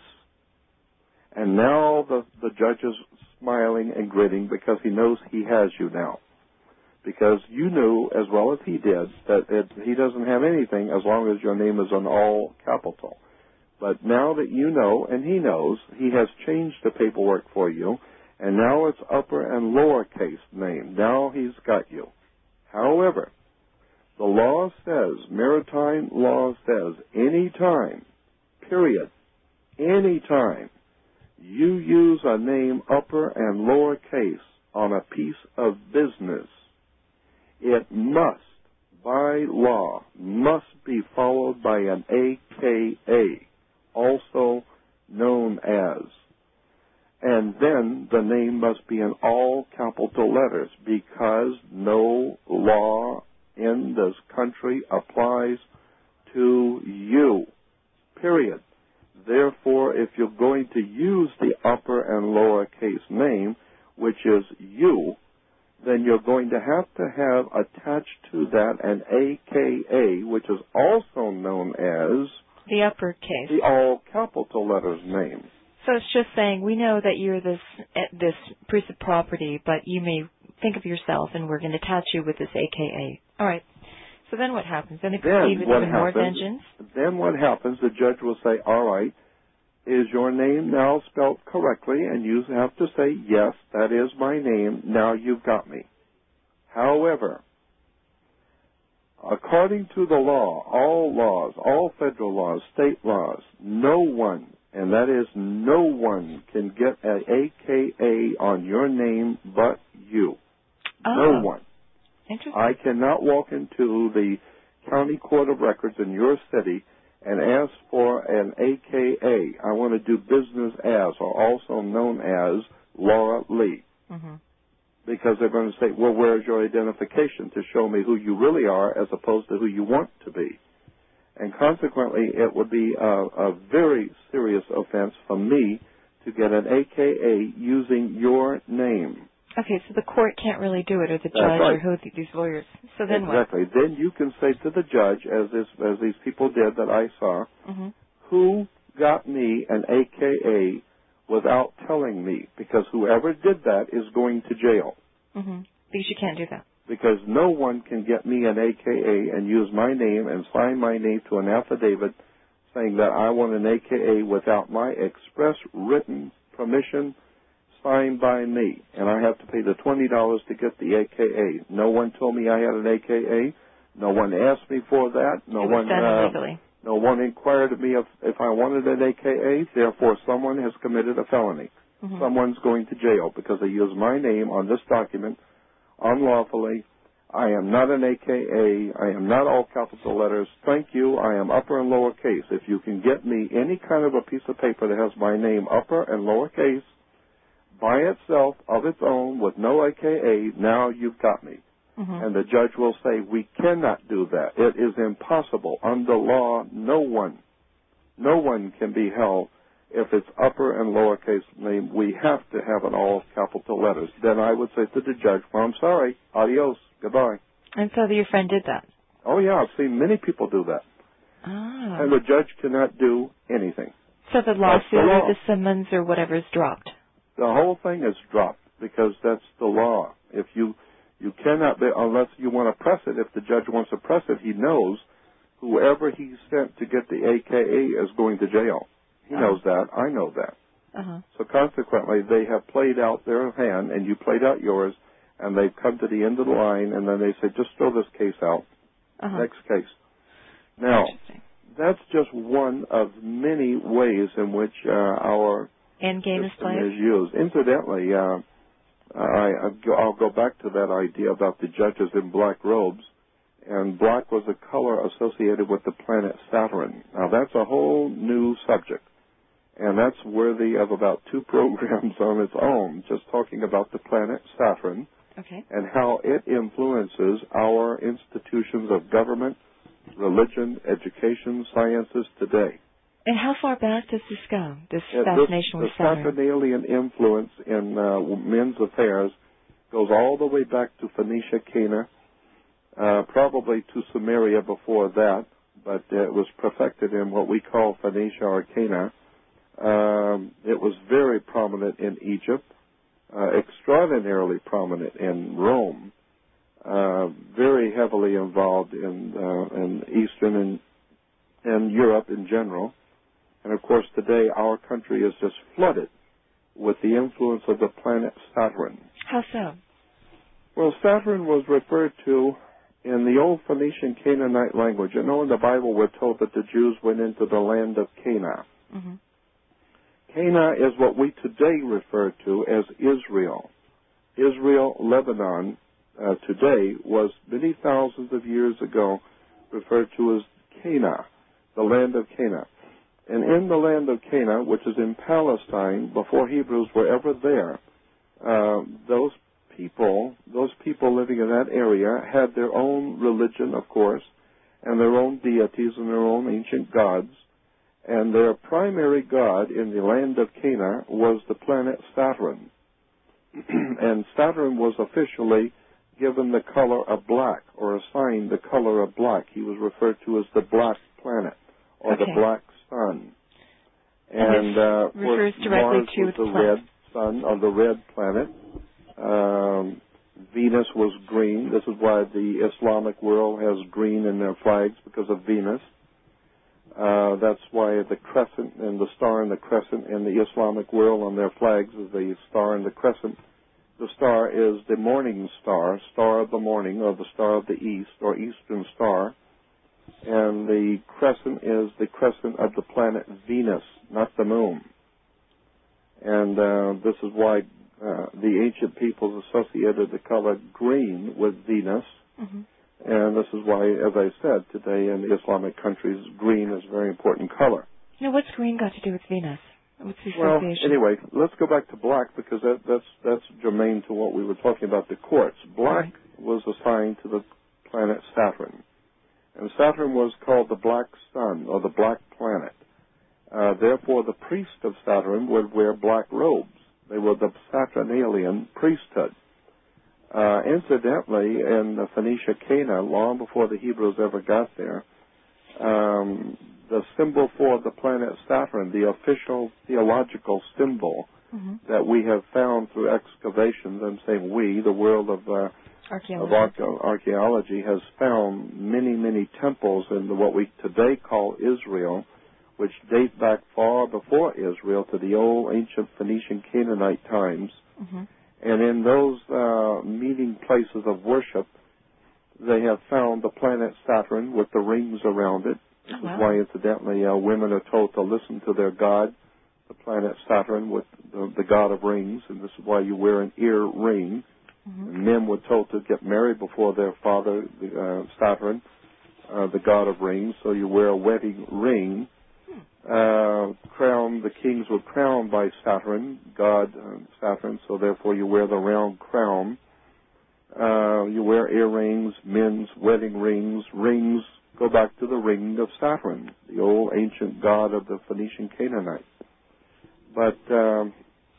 And now the, the judge is smiling and grinning because he knows he has you now. Because you knew, as well as he did, that it, he doesn't have anything as long as your name is on all capital. But now that you know, and he knows, he has changed the paperwork for you, And now it's upper and lowercase name. Now he's got you. However, the law says, maritime law says, any time, period, any time you use a name upper and lowercase on a piece of business, it must, by law, must be followed by an A K A, also known as. And then the name must be in all capital letters, because no law in this country applies to you, period. Therefore, if you're going to use the upper and lowercase name, which is you, then you're going to have to have attached to that an A K A, which is also known as the uppercase, the all capital letters name. So it's just saying, we know that you're this this piece of property, but you may think of yourself, and we're going to attach you with this A K A. All right. So then what happens? Then they proceed with even more vengeance? Then what happens, the judge will say, all right, is your name now spelled correctly? And you have to say, yes, that is my name. Now you've got me. However, according to the law, all laws, all federal laws, state laws, no one, and that is no one, can get an A K A on your name but you. Oh. No one. Interesting. I cannot walk into the county court of records in your city and ask for an A K A. I want to do business as, or also known as, Laura Lee. Mm-hmm. Because they're going to say, well, where's your identification to show me who you really are as opposed to who you want to be? And consequently, it would be a, a very serious offense for me to get an A K A using your name. Okay, so the court can't really do it, or the judge, right. or who these lawyers. So then exactly. what? Exactly. Then you can say to the judge, as this, as these people did that I saw, mm-hmm. who got me an A K A without telling me? Because whoever did that is going to jail. Mm-hmm. Because you can't do that. Because no one can get me an A K A and use my name and sign my name to an affidavit saying that I want an A K A without my express written permission signed by me. And I have to pay the twenty dollars to get the A K A. No one told me I had an A K A. No one asked me for that. No it was one done uh, illegally. No one inquired of me if, if I wanted an A K A. Therefore, someone has committed a felony. Mm-hmm. Someone's going to jail because they used my name on this document unlawfully. I am not an A K A. I am not all capital letters. Thank you. I am upper and lowercase. If you can get me any kind of a piece of paper that has my name upper and lowercase by itself, of its own, with no A K A, now you've got me. Mm-hmm. And the judge will say, we cannot do that. It is impossible. Under law, no one, no one can be held if it's upper and lowercase name. We have to have it all capital letters. Then I would say to the judge, well, I'm sorry. Adios. Goodbye. And so your friend did that? Oh, yeah. I've seen many people do that. Ah. And the judge cannot do anything. So the lawsuit the law. or the summons or whatever is dropped? The whole thing is dropped because that's the law. If you you cannot, unless you want to press it, if the judge wants to press it, he knows whoever he sent to get the A K A is going to jail. He uh-huh. knows that. I know that. Uh-huh. So consequently, they have played out their hand, and you played out yours, and they've come to the end of the line, and then they say, just throw this case out. Uh-huh. Next case. Now, that's just one of many ways in which uh, our end game is played. Is used. Incidentally, uh, I, I'll go back to that idea about the judges in black robes, and black was a color associated with the planet Saturn. Now, that's a whole new subject, and that's worthy of about two programs on its own, just talking about the planet Saturn okay. and how it influences our institutions of government, religion, education, sciences today. And how far back does this go, this Yeah, fascination this, with Saturn? The Saturnalian influence in uh, men's affairs goes all the way back to Phoenicia, Cana, uh, probably to Sumeria before that, but uh, it was perfected in what we call Phoenicia or Cana. Um, it was very prominent in Egypt, uh, extraordinarily prominent in Rome, uh, very heavily involved in, uh, in Eastern and, and Europe in general. And, of course, today our country is just flooded with the influence of the planet Saturn. How so? Well, Saturn was referred to in the old Phoenician Canaanite language. You know, in the Bible we're told that the Jews went into the land of Canaan. Mm-hmm. Canaan is what we today refer to as Israel. Israel, Lebanon, uh, today was many thousands of years ago referred to as Canaan, the land of Canaan. And in the land of Canaan, which is in Palestine, before Hebrews were ever there, uh, those people, those people living in that area had their own religion, of course, and their own deities and their own ancient gods. And their primary god in the land of Canaan was the planet Saturn. And Saturn was officially given the color of black, or assigned the color of black. He was referred to as the black planet, or okay. the black sun. And, and uh, refers directly Mars to was the, the planet. red sun, or the red planet. Um, Venus was green. This is why the Islamic world has green in their flags, because of Venus. Uh, that's why the crescent and the star and the crescent in the Islamic world on their flags is the star and the crescent. The star is the morning star, star of the morning, or the star of the east, or eastern star. And the crescent is the crescent of the planet Venus, not the moon. And uh, this is why uh, the ancient peoples associated the color green with Venus. Mm-hmm. And this is why, as I said, today in the Islamic countries, green is a very important color. Now, what's green got to do with Venus? What's the Well, association? anyway, let's go back to black, because that, that's that's germane to what we were talking about, the quartz. Black right. was assigned to the planet Saturn. And Saturn was called the black sun, or the black planet. Uh, therefore, the priest of Saturn would wear black robes. They were the Saturnalian priesthood. Uh, incidentally, in Phoenicia, Canaan, long before the Hebrews ever got there, um, the symbol for the planet Saturn, the official theological symbol mm-hmm. that we have found through excavations, I'm saying we, the world of, uh, archaeology. of arche- archaeology, has found many, many temples in what we today call Israel, which date back far before Israel to the old ancient Phoenician Canaanite times. Mm-hmm. And in those uh, meeting places of worship, they have found the planet Saturn with the rings around it. This oh, wow. is why, incidentally, uh, women are told to listen to their god, the planet Saturn, with the, the god of rings, and this is why you wear an ear ring. Mm-hmm. And men were told to get married before their father, the, uh, Saturn, uh, the god of rings, so you wear a wedding ring. Uh, crown, the kings were crowned by Saturn, God uh, Saturn, so therefore you wear the round crown. Uh, you wear earrings, men's wedding rings. Rings go back to the ring of Saturn, the old ancient god of the Phoenician Canaanite. But um,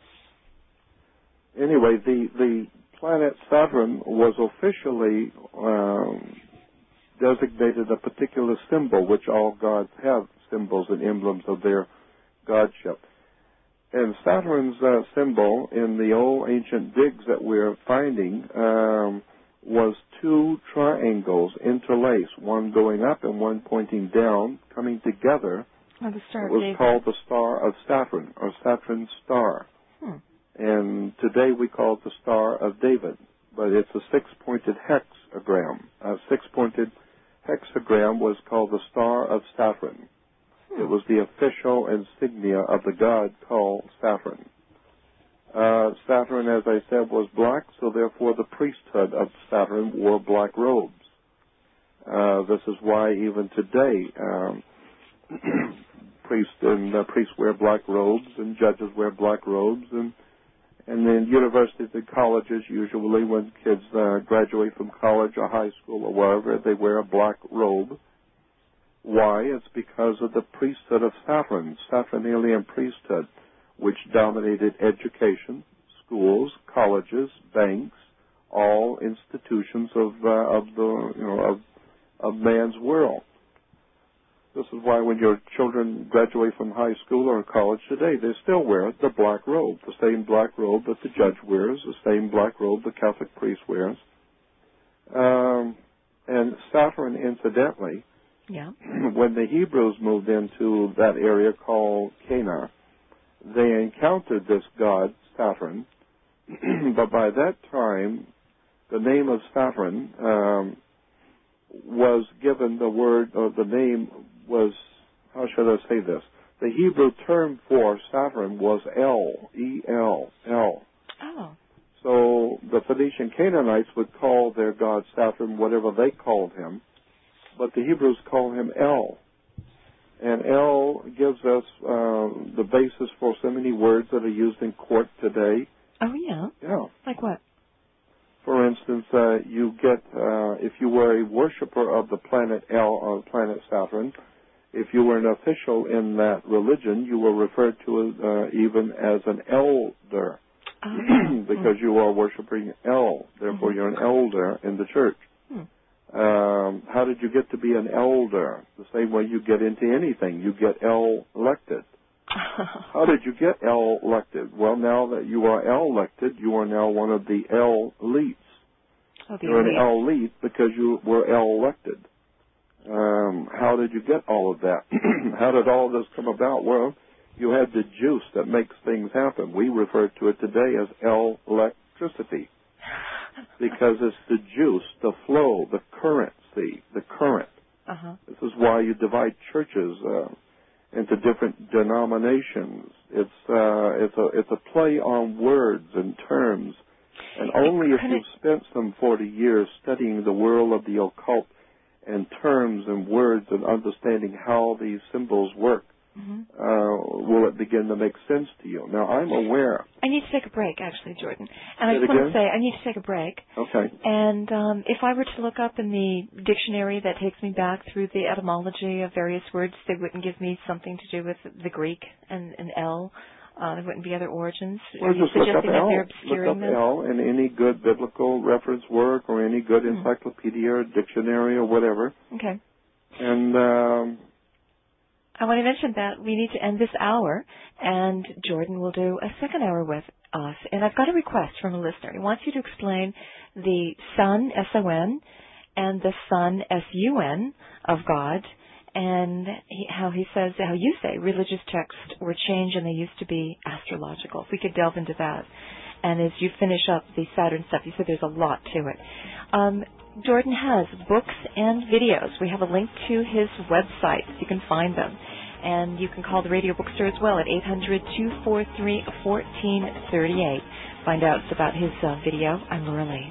anyway, the, the planet Saturn was officially um, designated a particular symbol, which all gods have symbols and emblems of their godship. And Saturn's uh, symbol in the old ancient digs that we're finding um, was two triangles interlaced, one going up and one pointing down, coming together. Oh, the Star it of was David. called the Star of Saturn, or Saturn's star. Hmm. And today we call it the Star of David, but it's a six-pointed hexagram. A six-pointed hexagram was called the Star of Saturn. It was the official insignia of the god called Saturn. Uh, Saturn, as I said, was black, so therefore the priesthood of Saturn wore black robes. Uh, this is why even today um, priests and uh, priests wear black robes, and judges wear black robes, and and then universities and colleges, usually when kids uh, graduate from college or high school or wherever, they wear a black robe. Why? It's because of the priesthood of Saturn, Saturnalian priesthood, which dominated education, schools, colleges, banks, all institutions of uh, of the you know of of man's world. This is why when your children graduate from high school or college today, they still wear the black robe, the same black robe that the judge wears, the same black robe the Catholic priest wears. Um, and Saturn, incidentally, yeah. when the Hebrews moved into that area called Canaan, they encountered this god, Saturn, but by that time, the name of Saturn um, was given the word, or the name was, how should I say this? The Hebrew term for Saturn was El, E L, El. Oh. So the Phoenician Canaanites would call their god Saturn whatever they called him, but the Hebrews call him El. And El gives us uh, the basis for so many words that are used in court today. Oh, yeah? Yeah. Like what? For instance, uh, you get, uh, if you were a worshiper of the planet El, or planet Saturn, if you were an official in that religion, you were referred to uh, even as an elder, oh. because mm-hmm. you are worshiping El. Therefore, mm-hmm. you're an elder in the church. Hmm. Um, how did you get to be an elder? The same way you get into anything. You get El elected. How did you get El elected? Well, now that you are El elected, you are now one of the El elites. Oh, You're elite. an El elite because you were El elected. Um, how did you get all of that? How did all of this come about? Well, you had the juice that makes things happen. We refer to it today as El electricity because it's the juice, the flow, the currency, the current. Uh-huh. This is why you divide churches uh, into different denominations. It's uh, it's a it's a play on words and terms, and only if you've spent some forty years studying the world of the occult and terms and words and understanding how these symbols work, mm-hmm. uh, will it begin to make sense to you. Now, I'm aware. I need to take a break, actually, Jordan. And I Say just want to say, I need to take a break. Okay. And um, if I were to look up in the dictionary that takes me back through the etymology of various words, they wouldn't give me something to do with the Greek and, and El. Uh, there wouldn't be other origins. Well, Are you just look up suggesting that El. they're obscuring Look up them? El in any good biblical reference work or any good mm-hmm. encyclopedia or dictionary or whatever. Okay. And um, I want to mention that we need to end this hour, and Jordan will do a second hour with us. And I've got a request from a listener. He wants you to explain the Son, S O N, and the Sun, S U N, of God, and he, how he says, how you say, religious texts were changed and they used to be astrological. If we could delve into that. And as you finish up the Saturn stuff, you said there's a lot to it. Um, Jordan has books and videos. We have a link to his website. You can find them. And you can call the Radio Bookstore as well at eight hundred, two four three, one four three eight. Find out about his uh, video. I'm Laura Lee.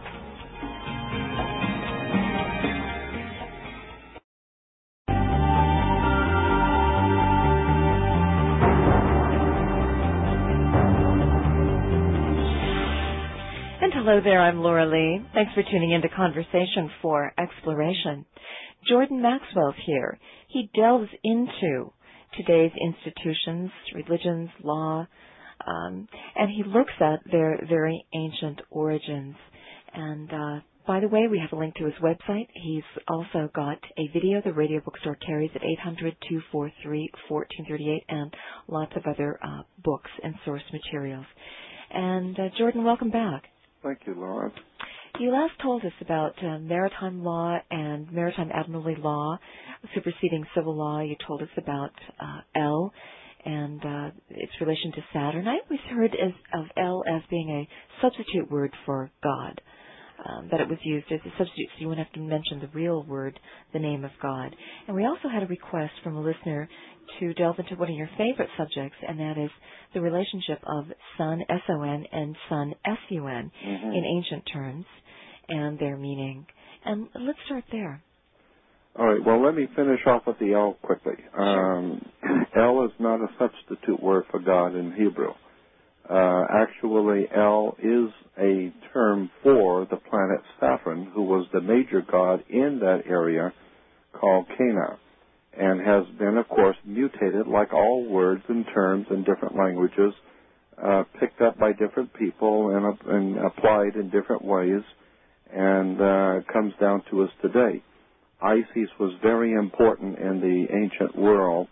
And hello there, I'm Laura Lee. Thanks for tuning in to Conversation for Exploration. Jordan Maxwell's here. He delves into today's institutions, religions, law, um, and he looks at their very ancient origins. And uh, by the way, we have a link to his website. He's also got a video the Radio Bookstore carries at eight hundred, two four three, one four three eight, and lots of other uh, books and source materials. And uh, Jordan, welcome back. Thank you, Laura. You last told us about uh, maritime law and maritime admiralty law superseding civil law. You told us about uh, El and uh, its relation to Saturn. I always heard as, of El as being a substitute word for God, um, that it was used as a substitute, so you wouldn't have to mention the real word, the name of God. And we also had a request from a listener to delve into one of your favorite subjects, and that is the relationship of Sun, S O N, and Sun, S U N, mm-hmm. in ancient terms, and their meaning. And let's start there. All right, well, let me finish off with the El quickly. Um, El is not a substitute word for God in Hebrew. Uh, actually, El is a term for the planet Saturn, who was the major god in that area called Cana, and has been, of course, mutated like all words and terms in different languages, uh, picked up by different people and, uh, and applied in different ways, and uh, comes down to us today. Isis was very important in the ancient world,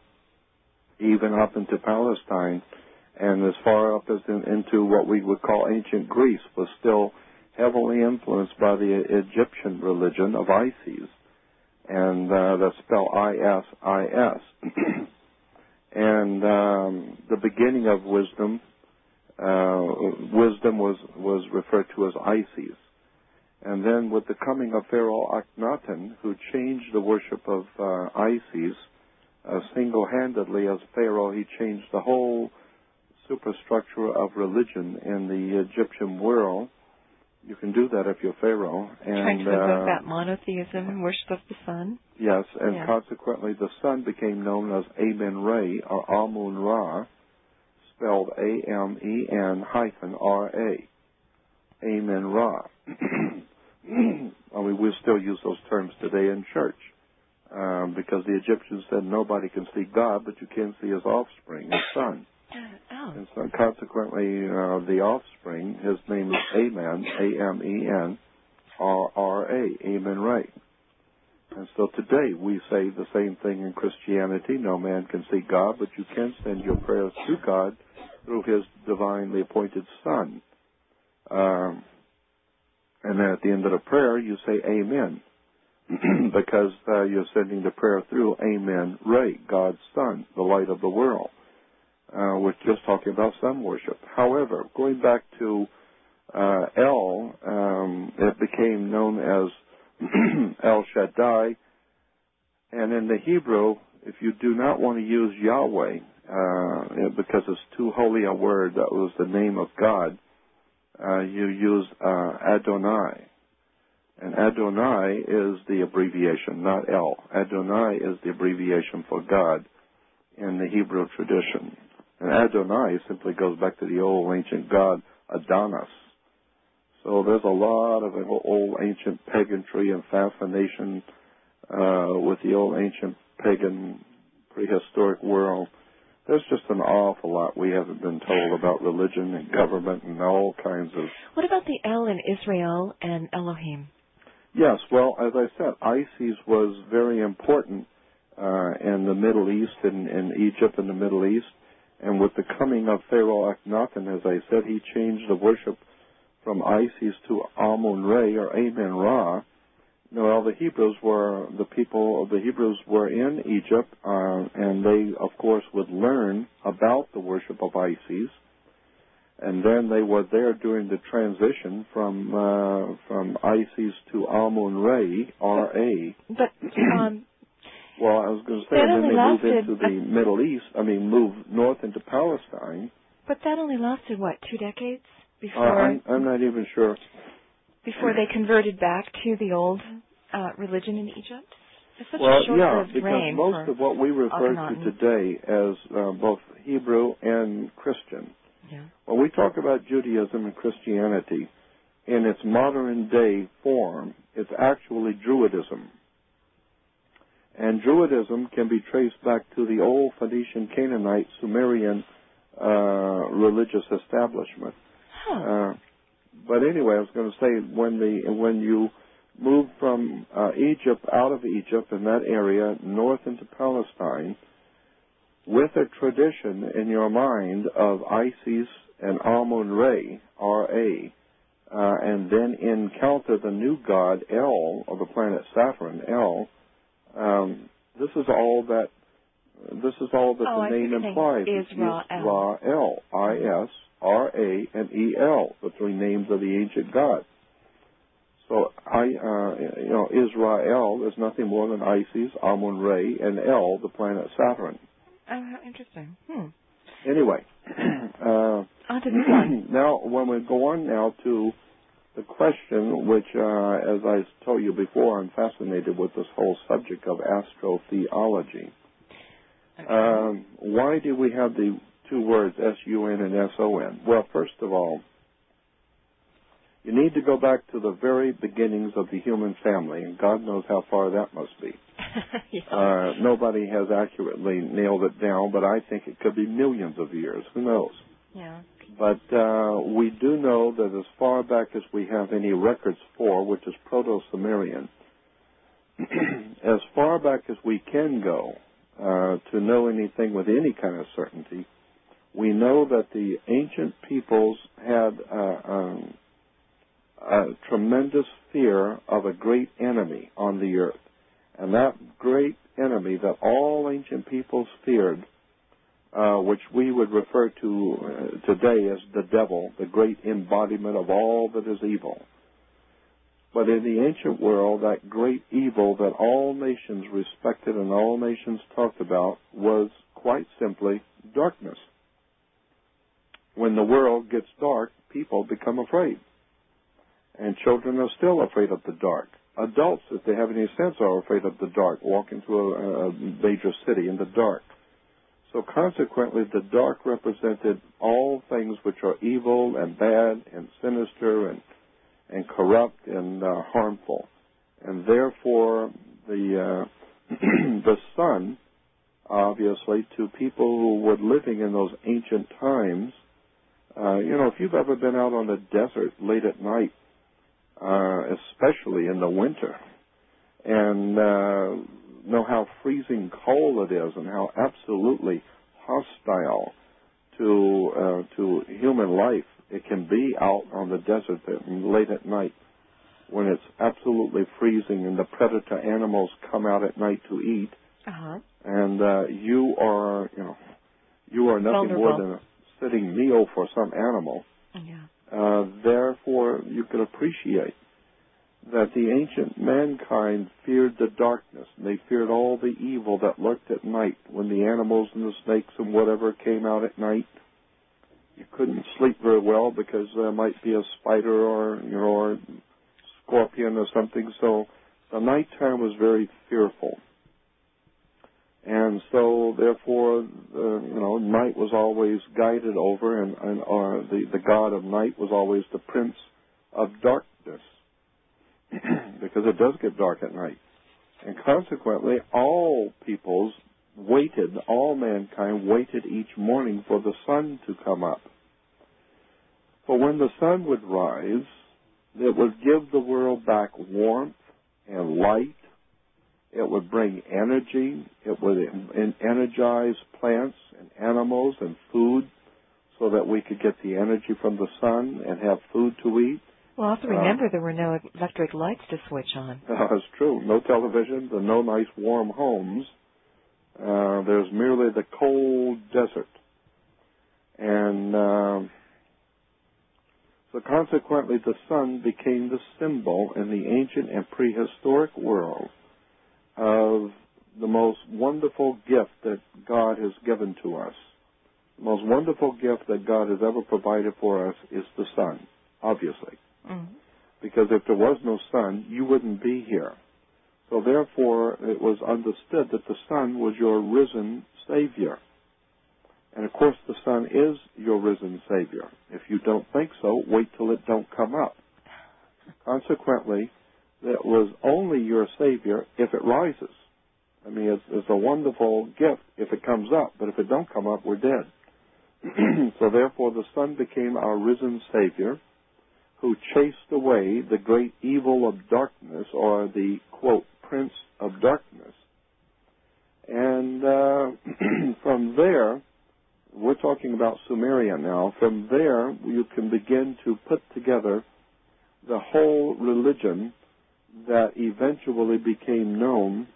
even up into Palestine, and as far up as in, into what we would call ancient Greece, was still heavily influenced by the Egyptian religion of Isis, and uh, that's spelled I S I S. And um, the beginning of wisdom, uh, wisdom was, was referred to as Isis. And then with the coming of Pharaoh Akhenaten, who changed the worship of uh, Isis uh, single-handedly as Pharaoh, he changed the whole superstructure of religion in the Egyptian world. You can do that if you're Pharaoh. And, Trying to invoke uh, that monotheism and worship of the sun. Yes, and yeah. consequently the sun became known as Amen-Re, or Amun-Ra, spelled A M E N hyphen R A. Amen-Ra. I mean, we still use those terms today in church um, because the Egyptians said nobody can see God, but you can see his offspring, his son. Oh. And so consequently, uh, the offspring, his name is Amen, A M E N R R A, Amen-Re. And so today we say the same thing in Christianity. No man can see God, but you can send your prayers to God through his divinely appointed Son. Um, and then at the end of the prayer, you say Amen, because uh, you're sending the prayer through Amen-Re, God's Son, the light of the world. Uh, we're just talking about sun worship. However, going back to uh, El, um, it became known as El Shaddai. And in the Hebrew, if you do not want to use Yahweh, uh, because it's too holy a word, that was the name of God, uh, you use uh, Adonai. And Adonai is the abbreviation, not El. Adonai is the abbreviation for God in the Hebrew tradition. And Adonai simply goes back to the old ancient god Adonis. So there's a lot of old ancient paganry and fascination uh, with the old ancient pagan prehistoric world. There's just an awful lot we haven't been told about religion and government and all kinds of... What about the El in Israel and Elohim? Yes, well, as I said, Isis was very important uh, in the Middle East, in, in Egypt and the Middle East. And with the coming of Pharaoh Akhenaten, as I said, he changed the worship from Isis to Amun-Re, or Amen-Ra. Now, the Hebrews were, the people of the Hebrews were in Egypt, uh, and they, of course, would learn about the worship of Isis. And then they were there during the transition from uh, from Isis to Amun-Re, R A. But, um... Well, I was going to say, that and then only they moved into the a, Middle East, I mean, moved north into Palestine. But that only lasted, what, two decades? Before uh, I'm, I'm not even sure. Before they converted back to the old uh, religion in Egypt? It's such well, a short yeah, lived because reign most of what we refer Akhenaten. to today as uh, both Hebrew and Christian, yeah. when we talk about Judaism and Christianity in its modern day form, it's actually Druidism. And Druidism can be traced back to the old Phoenician, Canaanite, Sumerian uh, religious establishment. Huh. Uh, but anyway, I was going to say, when the when you move from uh, Egypt, out of Egypt in that area, north into Palestine, with a tradition in your mind of Isis and Amun-Re, R A, uh, and then encounter the new god, El, of the planet Saturn, El, Um, this is all that this is all that oh, the I name implies. Israel. I S R A and E L, the three names of the ancient God. So I, uh, you know, Israel is nothing more than Isis, Amun-Re, and El, the planet Saturn. Oh, how interesting. Hmm. Anyway, uh, on to this one. Now, when we go on now to the question, which, uh, as I told you before, I'm fascinated with this whole subject of astrotheology. Okay. Um, why do we have the two words S U N and S O N? Well, first of all, you need to go back to the very beginnings of the human family, and God knows how far that must be. yeah. uh, nobody has accurately nailed it down, but I think it could be millions of years. Who knows? Yeah. But uh, we do know that as far back as we have any records for, which is Proto-Sumerian, as far back as we can go uh, to know anything with any kind of certainty, we know that the ancient peoples had uh, um, a tremendous fear of a great enemy on the earth. And that great enemy that all ancient peoples feared uh, which we would refer to uh, today as the devil, the great embodiment of all that is evil. But in the ancient world, that great evil that all nations respected and all nations talked about was quite simply darkness. When the world gets dark, people become afraid. And children are still afraid of the dark. Adults, if they have any sense, are afraid of the dark, walk into a, a major city in the dark. So consequently, the dark represented all things which are evil and bad and sinister and and corrupt and uh, harmful. And therefore, the uh, the sun, obviously, to people who were living in those ancient times, uh, you know, if you've ever been out on the desert late at night, uh, especially in the winter, and uh, know how freezing cold it is and how absolutely hostile to uh, to human life it can be out on the desert late at night when it's absolutely freezing and the predator animals come out at night to eat, uh-huh. and uh, you are, you know, you are nothing Vulnerable. more than a sitting meal for some animal. Yeah. Uh, therefore, you can appreciate that the ancient mankind feared the darkness, and they feared all the evil that lurked at night when the animals and the snakes and whatever came out at night. You couldn't sleep very well because there might be a spider or, you know, or scorpion or something. So the nighttime was very fearful. And so, therefore, uh, you know, night was always guided over, and, and uh, the, the god of night was always the prince of darkness, because it does get dark at night. And consequently, all peoples waited, all mankind waited each morning for the sun to come up. For when the sun would rise, it would give the world back warmth and light. It would bring energy. It would energize plants and animals and food so that we could get the energy from the sun and have food to eat. Well, also remember uh, there were no electric lights to switch on. That's true. No television and no nice warm homes. Uh, there's merely the cold desert. And uh, so consequently the sun became the symbol in the ancient and prehistoric world of the most wonderful gift that God has given to us. The most wonderful gift that God has ever provided for us is the sun, obviously. Mm-hmm. Because if there was no sun, you wouldn't be here. So therefore, it was understood that the sun was your risen Savior. And of course, the sun is your risen Savior. If you don't think so, wait till it don't come up. Consequently, it was only your Savior if it rises. I mean, it's, it's a wonderful gift if it comes up, but if it don't come up, we're dead. So therefore, the sun became our risen Savior, who chased away the great evil of darkness, or the, quote, prince of darkness. And uh, from there, we're talking about Sumeria now, from there you can begin to put together the whole religion that eventually became known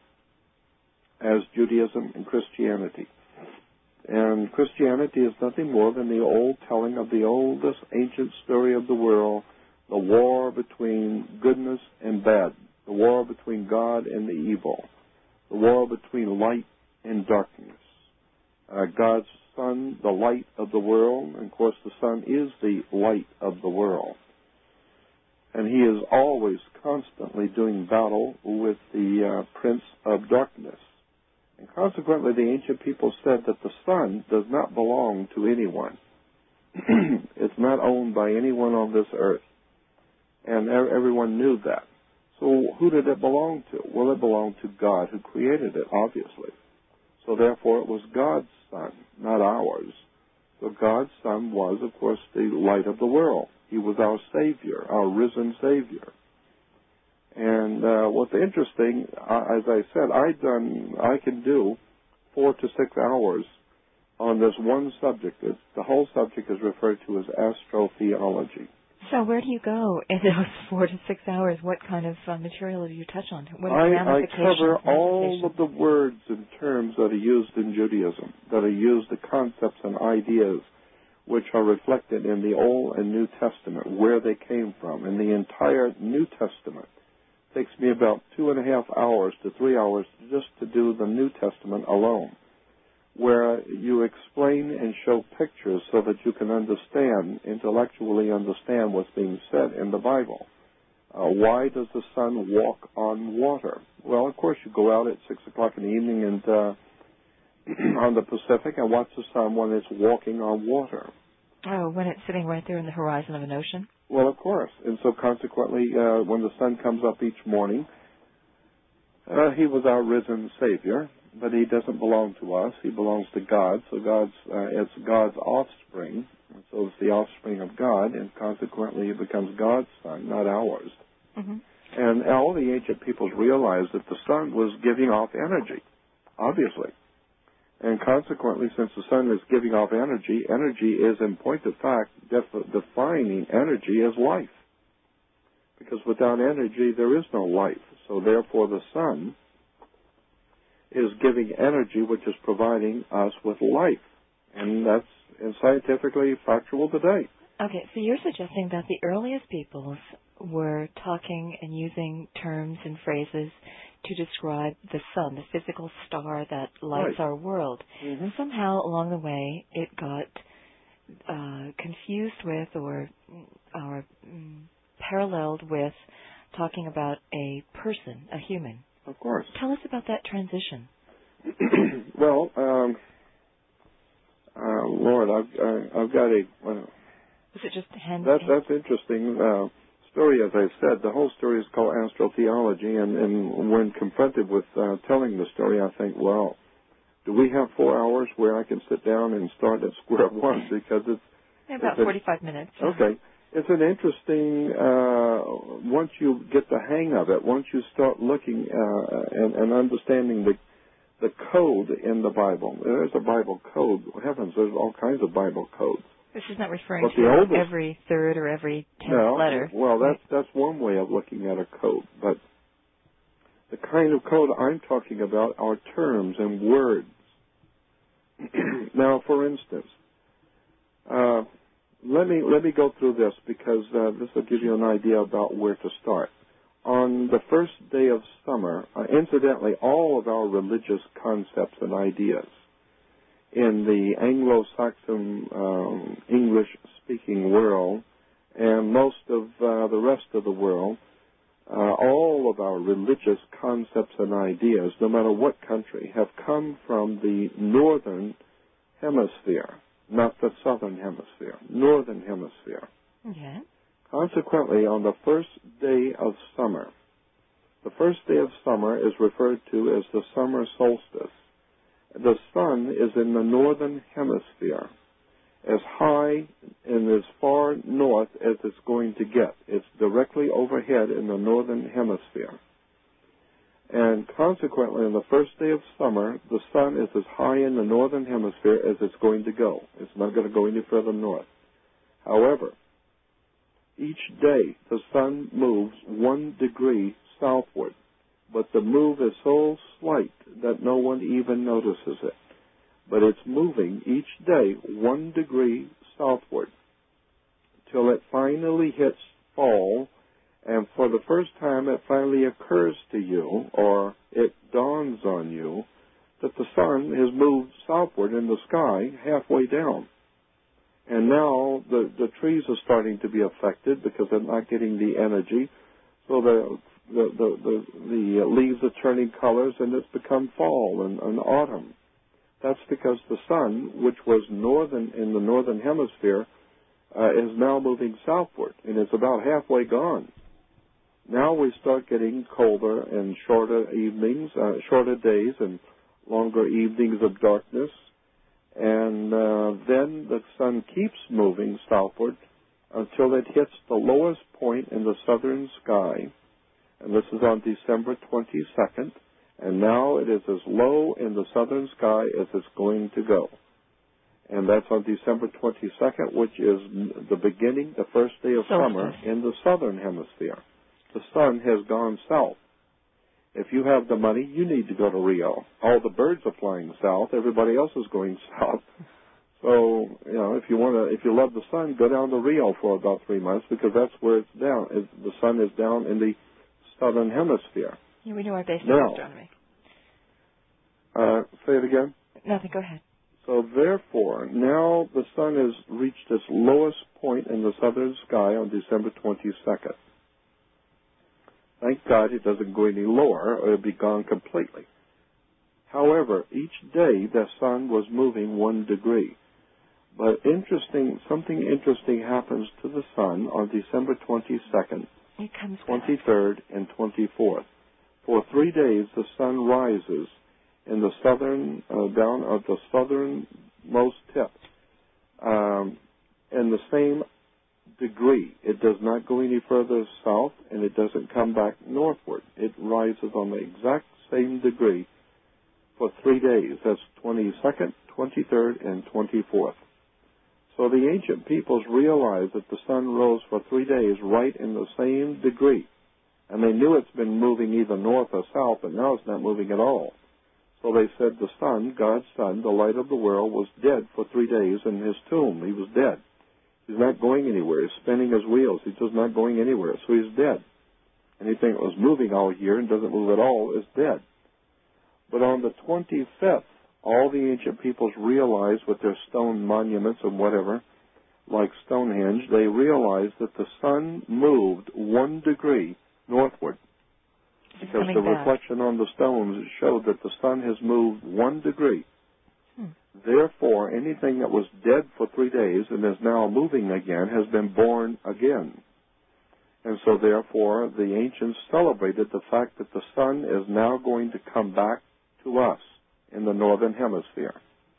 as Judaism and Christianity. And Christianity is nothing more than the old telling of the oldest ancient story of the world, the war between goodness and bad, the war between God and the evil, the war between light and darkness. Uh, God's Son, the light of the world, and of course the Son is the light of the world. And he is always constantly doing battle with the uh, prince of darkness. And consequently, the ancient people said that the sun does not belong to anyone. It's not owned by anyone on this earth. And everyone knew that. So who did it belong to? Well, it belonged to God, who created it, obviously. So therefore, it was God's Son, not ours. So God's Son was, of course, the light of the world. He was our Savior, our risen Savior. And uh, what's interesting, uh, as I said, I done, I can do four to six hours on this one subject. It's, the whole subject is referred to as astrotheology. So where do you go in those four to six hours? What kind of uh, material do you touch on? What I, I ramifications? cover all of the words and terms that are used in Judaism, that are used, the concepts and ideas which are reflected in the Old and New Testament, where they came from. And the entire New Testament takes me about two and a half hours to three hours just to do the New Testament alone, where you explain and show pictures so that you can understand, intellectually understand what's being said in the Bible. Uh, why does the sun walk on water? Well, of course, you go out at six o'clock in the evening and uh, on the Pacific and watch the sun when it's walking on water. Oh, when it's sitting right there in the horizon of an ocean? Well, of course. And so consequently, uh, when the sun comes up each morning, uh, he was our risen Savior, but he doesn't belong to us. He belongs to God. So God's uh, it's God's offspring. And so it's the offspring of God, and consequently it becomes God's son, not ours. Mm-hmm. And all the ancient peoples realized that the sun was giving off energy, obviously. And consequently, since the sun is giving off energy, energy is, in point of fact, def- defining energy as life. Because without energy, there is no life. So therefore, the sun is giving energy, which is providing us with life. And that's and scientifically factual today. Okay, so you're suggesting that the earliest peoples were talking and using terms and phrases to describe the sun, the physical star that lights Right. our world. Mm-hmm. Somehow along the way it got uh, confused with or, or mm, paralleled with talking about a person, a human. Of course. Tell us about that transition. Well, um, uh, Lord, I've, uh, I've got a... Uh, Was it just hand? that, that's interesting. Uh, story, as I said, the whole story is called astrotheology, and, and when confronted with uh, telling the story, I think, well, do we have four hours where I can sit down and start at square one? Because it's... About it's forty-five an, minutes. Okay. It's an interesting, uh, once you get the hang of it, once you start looking uh, and, and understanding the the code in the Bible. There's a Bible code. Heavens, there's all kinds of Bible codes. This is not referring But the to oldest- every third or every tenth No, letter. well, that's that's one way of looking at a code. But the kind of code I'm talking about are terms and words. Now, for instance, uh, let me let me go through this because uh, this will give you an idea about where to start. On the first day of summer, uh, incidentally, all of our religious concepts and ideas in the Anglo-Saxon um, English-speaking world and most of uh, the rest of the world, uh, all of our religious concepts and ideas, no matter what country, have come from the northern hemisphere, not the southern hemisphere, northern hemisphere. Okay. Consequently, on the first day of summer, the first day of summer is referred to as the summer solstice. The sun is in the northern hemisphere, as high and as far north as it's going to get. It's directly overhead in the northern hemisphere. And consequently, on the first day of summer, the sun is as high in the northern hemisphere as it's going to go. It's not going to go any further north. However, each day the sun moves one degree southward, but the move is so slight that no one even notices it. But it's moving each day one degree southward till it finally hits fall, and for the first time it finally occurs to you, or it dawns on you, that the sun has moved southward in the sky halfway down. And now the, the trees are starting to be affected because they're not getting the energy. So the the, the, the, the leaves are turning colors, and it's become fall and, and autumn. That's because the sun, which was northern in the northern hemisphere, uh, is now moving southward, and it's about halfway gone. Now we start getting colder and shorter evenings, uh, shorter days, and longer evenings of darkness. And uh, then the sun keeps moving southward until it hits the lowest point in the southern sky. And this is on December twenty-second. And now it is as low in the southern sky as it's going to go. And that's on December twenty-second, which is the beginning, the first day of Solstice. summer in the southern hemisphere. The sun has gone south. If you have the money, you need to go to Rio. All the birds are flying south. Everybody else is going south. So, you know, if you want to, if you love the sun, go down to Rio for about three months because that's where it's down. It's, the sun is down in the southern hemisphere. Yeah, we know our basic now, astronomy. Uh, say it again. Nothing. Go ahead. So therefore, now the sun has reached its lowest point in the southern sky on December twenty-second. Thank God it doesn't go any lower or it'll be gone completely. However, each day the sun was moving one degree. But interesting, something interesting happens to the sun on December twenty-second, It comes twenty-third, back. and twenty-fourth. For three days the sun rises in the southern, uh, down at the southernmost tip, um, in the same degree. It does not go any further south, and it doesn't come back northward. It rises on the exact same degree for three days. That's twenty-second, twenty-third, and twenty-fourth. So the ancient peoples realized that the sun rose for three days right in the same degree. And they knew it's been moving either north or south, but now it's not moving at all. So they said the sun, God's son, the light of the world, was dead for three days in his tomb. He was dead. He's not going anywhere. He's spinning his wheels. He's just not going anywhere. So he's dead. Anything that was moving all year and doesn't move at all is dead. But on the twenty-fifth, all the ancient peoples realized with their stone monuments and whatever, like Stonehenge, they realized that the sun moved one degree northward. Because the back. reflection on the stones showed that the sun has moved one degree. Hmm. Therefore, anything that was dead for three days and is now moving again has been born again. And so therefore, the ancients celebrated the fact that the sun is now going to come back to us in the northern hemisphere.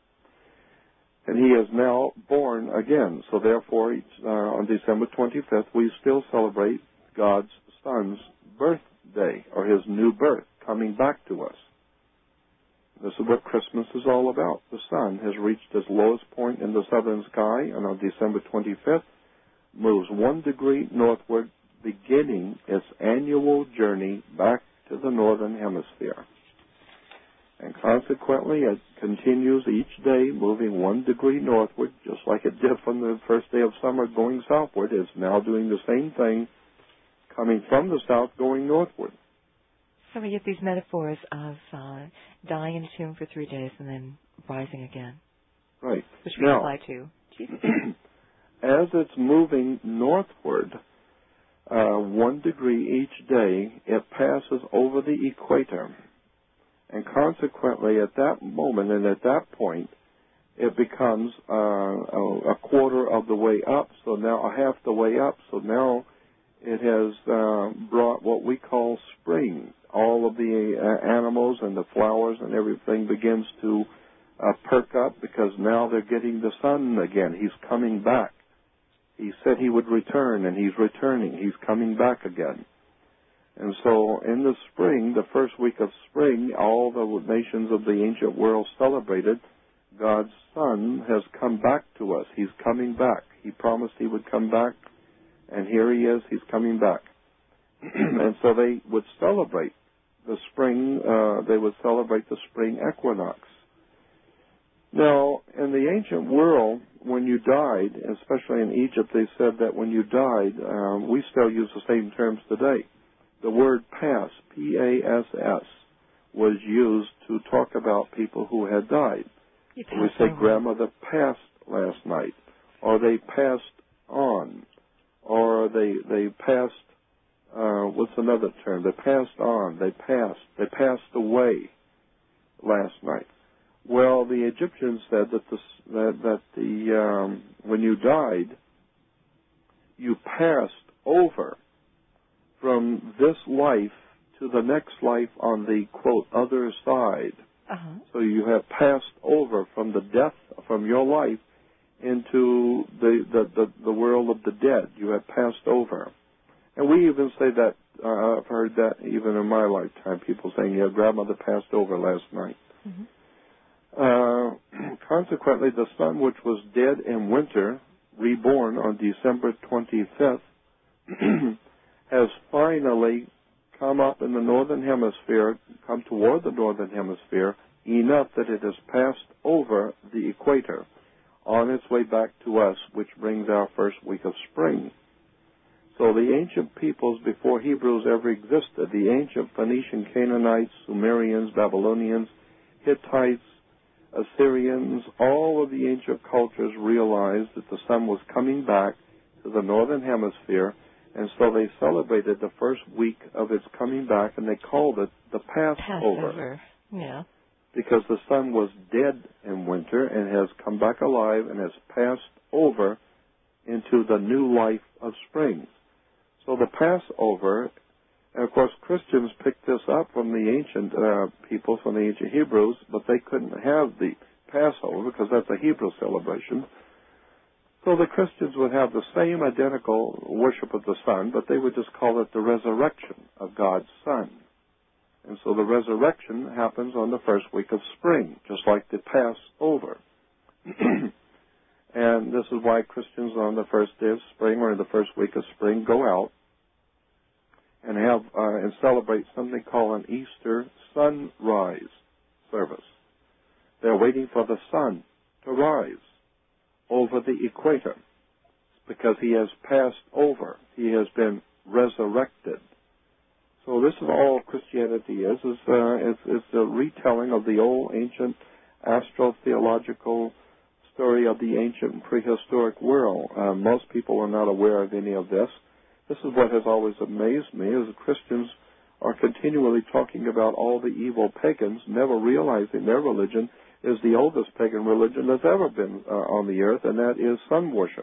And he is now born again. So therefore, each, uh, on December twenty-fifth, we still celebrate God's son's birthday, or his new birth, coming back to us. This is what Christmas is all about. The sun has reached its lowest point in the southern sky, and on December twenty-fifth, moves one degree northward, beginning its annual journey back to the northern hemisphere. And consequently, it continues each day moving one degree northward, just like it did from the first day of summer going southward. It's now doing the same thing, coming from the south, going northward. So we get these metaphors of uh, dying in a tomb for three days and then rising again. Right. Which we now, apply to Jesus. As it's moving northward, uh, one degree each day, it passes over the equator. And consequently, at that moment and at that point, it becomes uh, a, a quarter of the way up, so now a half the way up. So now it has uh, brought what we call spring. All of the uh, animals and the flowers and everything begins to uh, perk up because now they're getting the sun again. He's coming back. He said he would return, and he's returning. He's coming back again. And so in the spring, the first week of spring, all the nations of the ancient world celebrated God's Son has come back to us. He's coming back. He promised he would come back, and here he is. He's coming back. And so they would celebrate the spring, uh, they would celebrate the spring equinox. Now, in the ancient world, when you died, especially in Egypt, they said that when you died, um, we still use the same terms today. The word pass, P A S S, was used to talk about people who had died. We say grandmother passed last night, or they passed on, or they they passed, uh, what's another term? They passed on, they passed, they passed away last night. Well, the Egyptians said that the, that, that the um, when you died, you passed over from this life to the next life on the, quote, other side. Uh-huh. So you have passed over from the death, from your life, into the, the, the, the world of the dead. You have passed over. And we even say that, uh, I've heard that even in my lifetime, people saying, yeah, grandmother passed over last night. Mm-hmm. Uh, consequently, the sun, which was dead in winter, reborn on December twenty-fifth, has finally come up in the northern hemisphere, come toward the northern hemisphere, enough that it has passed over the equator on its way back to us, which brings our first week of spring. So the ancient peoples before Hebrews ever existed, the ancient Phoenician, Canaanites, Sumerians, Babylonians, Hittites, Assyrians, all of the ancient cultures realized that the sun was coming back to the northern hemisphere, and so they celebrated the first week of its coming back, and they called it the Passover. Passover, yeah. Because the sun was dead in winter and has come back alive and has passed over into the new life of spring. So the Passover, and of course Christians picked this up from the ancient uh, people, from the ancient Hebrews, but they couldn't have the Passover because that's a Hebrew celebration. So the Christians would have the same identical worship of the sun, but they would just call it the resurrection of God's Son. And so the resurrection happens on the first week of spring, just like the Passover. And this is why Christians on the first day of spring or in the first week of spring go out and have uh, and celebrate something called an Easter sunrise service. They're waiting for the sun to rise over the equator because he has passed over. He has been resurrected. So this is all Christianity is. is uh, it's, it's a retelling of the old ancient astrotheological story of the ancient prehistoric world. Uh, most people are not aware of any of this. This is what has always amazed me, is Christians are continually talking about all the evil pagans, never realizing their religion is the oldest pagan religion that's ever been uh, on the earth, and that is sun worship.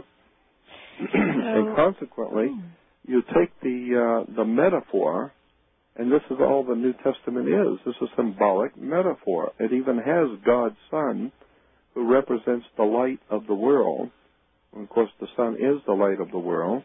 And consequently, you take the uh, the metaphor, and this is all the New Testament is. This is symbolic metaphor. It even has God's Son, who represents the light of the world. And of course, the sun is the light of the world.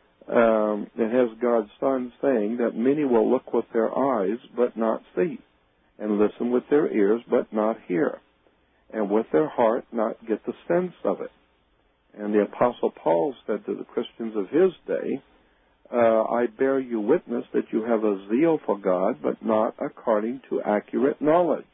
Um, it has God's Son saying that many will look with their eyes but not see, and listen with their ears but not hear, and with their heart not get the sense of it. And the Apostle Paul said to the Christians of his day, uh, I bear you witness that you have a zeal for God, but not according to accurate knowledge.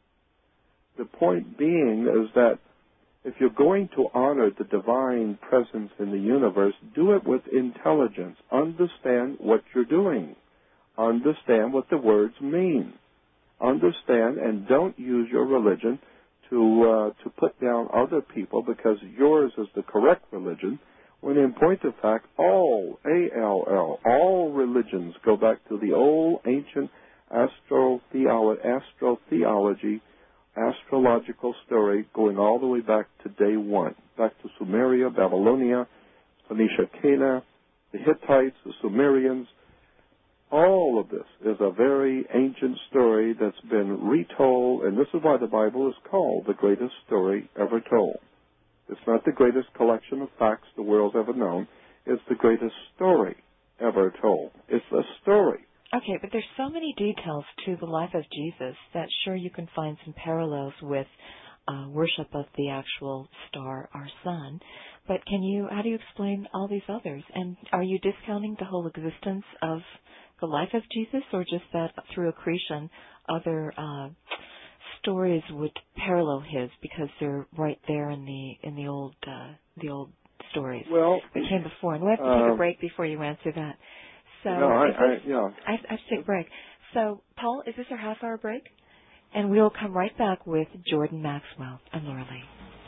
The point being is that if you're going to honor the divine presence in the universe, do it with intelligence. Understand what you're doing. Understand what the words mean. Understand, and don't use your religion to uh, to put down other people because yours is the correct religion, when in point of fact, all, A L L, all religions go back to the old ancient astrotheology, astrotheology astrological story going all the way back to day one, back to Sumeria, Babylonia, Phoenicia, Cana, the Hittites, the Sumerians. All of this is a very ancient story that's been retold, and this is why the Bible is called the greatest story ever told. It's not the greatest collection of facts the world's ever known. It's the greatest story ever told. It's a story. Okay, but there's so many details to the life of Jesus that sure you can find some parallels with uh, worship of the actual star, our sun. But can you, how do you explain all these others? And are you discounting the whole existence of the life of Jesus, or just that through accretion other uh, stories would parallel his because they're right there in the in the old uh, the old stories well, that came before? And we have to uh, take a break before you answer that. So no, I, this, I, yeah. I, I have to take a break. So, Paul, is this our half-hour break? And we'll come right back with Jordan Maxwell and Laura Lee.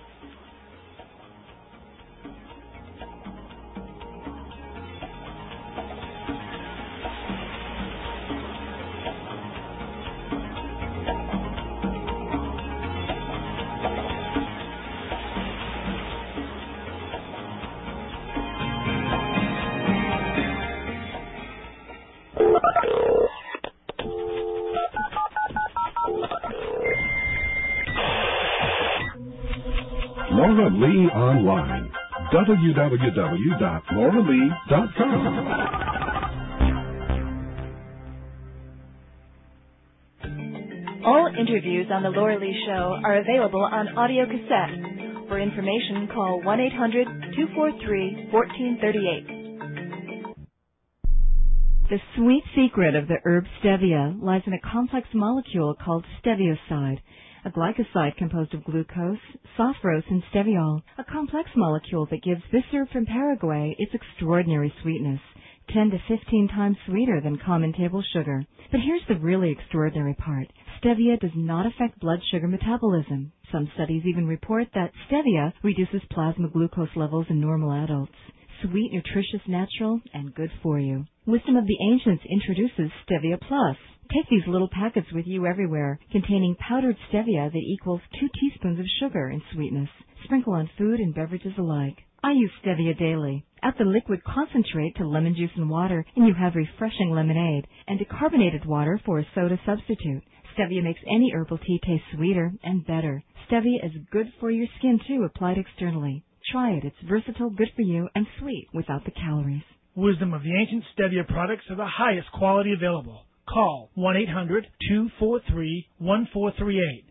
Laura Lee Online. w w w dot laura lee dot com. All interviews on The Laura Lee Show are available on audio cassette. For information, call one eight hundred two four three one four three eight. The sweet secret of the herb stevia lies in a complex molecule called stevioside, a glycoside composed of glucose, sophrose, and steviol, a complex molecule that gives this herb from Paraguay its extraordinary sweetness, ten to fifteen times sweeter than common table sugar. But here's the really extraordinary part. Stevia does not affect blood sugar metabolism. Some studies even report that stevia reduces plasma glucose levels in normal adults. Sweet, nutritious, natural, and good for you. Wisdom of the Ancients introduces Stevia Plus. Take these little packets with you everywhere, containing powdered stevia that equals two teaspoons of sugar in sweetness. Sprinkle on food and beverages alike. I use stevia daily. Add the liquid concentrate to lemon juice and water, and you have refreshing lemonade, and decarbonated water for a soda substitute. Stevia makes any herbal tea taste sweeter and better. Stevia is good for your skin, too, applied externally. Try it. It's versatile, good for you, and sweet without the calories. Wisdom of the Ancient Stevia products are the highest quality available. Call one eight hundred two four three one four three eight.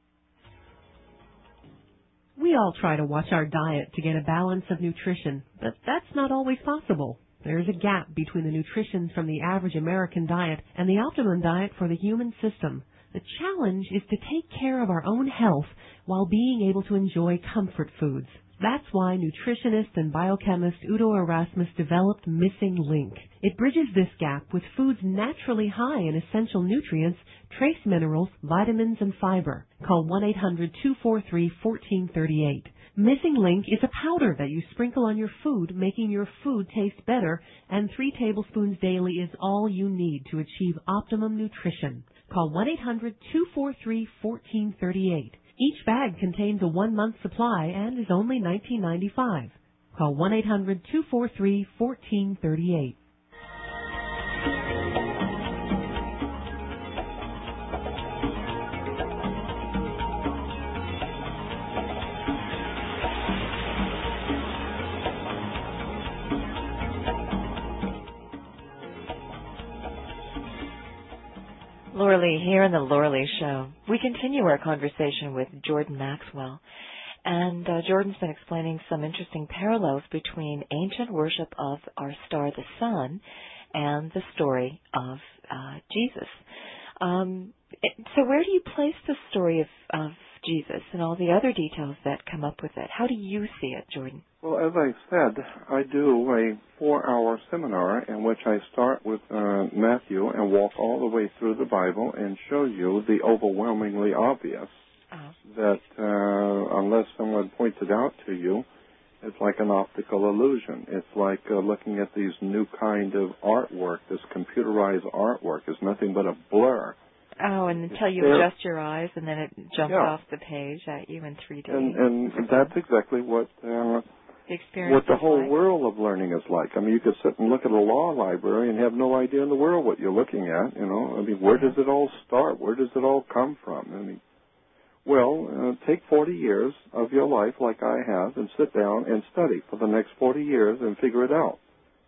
We all try to watch our diet to get a balance of nutrition, but that's not always possible. There's a gap between the nutrition from the average American diet and the optimum diet for the human system. The challenge is to take care of our own health while being able to enjoy comfort foods. That's why nutritionist and biochemist Udo Erasmus developed Missing Link. It bridges this gap with foods naturally high in essential nutrients, trace minerals, vitamins, and fiber. Call one eight hundred two four three one four three eight. Missing Link is a powder that you sprinkle on your food, making your food taste better, and three tablespoons daily is all you need to achieve optimum nutrition. Call one eight hundred two four three one four three eight. Each bag contains a one-month supply and is only nineteen ninety-five. Call one eight hundred two four three one four three eight. Laura Lee here on the Laura Lee Show. We continue our conversation with Jordan Maxwell. And uh, Jordan's been explaining some interesting parallels between ancient worship of our star, the sun, and the story of uh, Jesus. Um, so where do you place the story of, of Jesus and all the other details that come up with it? How do you see it, Jordan? Well, as I said, I do a four-hour seminar in which I start with uh, Matthew and walk all the way through the Bible and show you the overwhelmingly obvious uh-huh. that uh, unless someone points it out to you, it's like an optical illusion. It's like uh, looking at these new kind of artwork, this computerized artwork is nothing but a blur. Oh, and until you there. adjust your eyes and then it jumps yeah. off the page at you in three D. And, and that's exactly what... Uh, The experience what the whole like. world of learning is like. I mean, you could sit and look at a law library and have no idea in the world what you're looking at, you know. I mean, where does it all start? Where does it all come from? I mean, well, uh, take forty years of your life like I have and sit down and study for the next forty years and figure it out.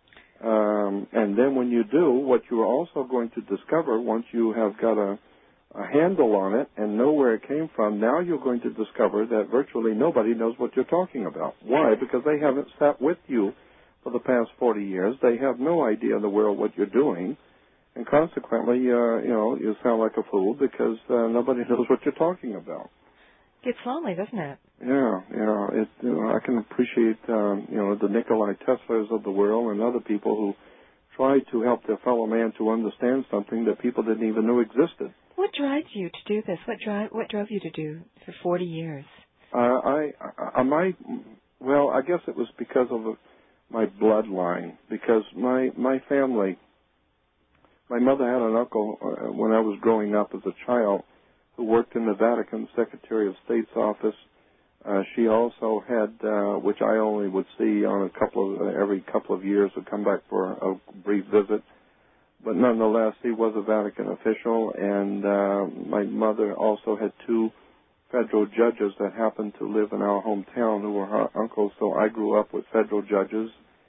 Um, and then when you do, what you are also going to discover once you have got a a handle on it and know where it came from, now you're going to discover that virtually nobody knows what you're talking about. Why? Because they haven't sat with you for the past forty years. They have no idea in the world what you're doing, and consequently, uh, you know, you sound like a fool because uh, nobody knows what you're talking about. Gets lonely, doesn't it? Yeah, yeah. It, you know, I can appreciate, um, you know, the Nikola Teslas of the world and other people who try to help their fellow man to understand something that people didn't even know existed. What drives you to do this? What drive? What drove you to do for forty years? Uh, I, I, my, well, I guess it was because of my bloodline. Because my my family, my mother had an uncle uh, when I was growing up as a child who worked in the Vatican Secretary of State's office. Uh, she also had, uh, which I only would see on a couple of uh, every couple of years, would come back for a brief visit. But nonetheless, he was a Vatican official, and uh, my mother also had two federal judges that happened to live in our hometown who were her uncles, so I grew up with federal judges.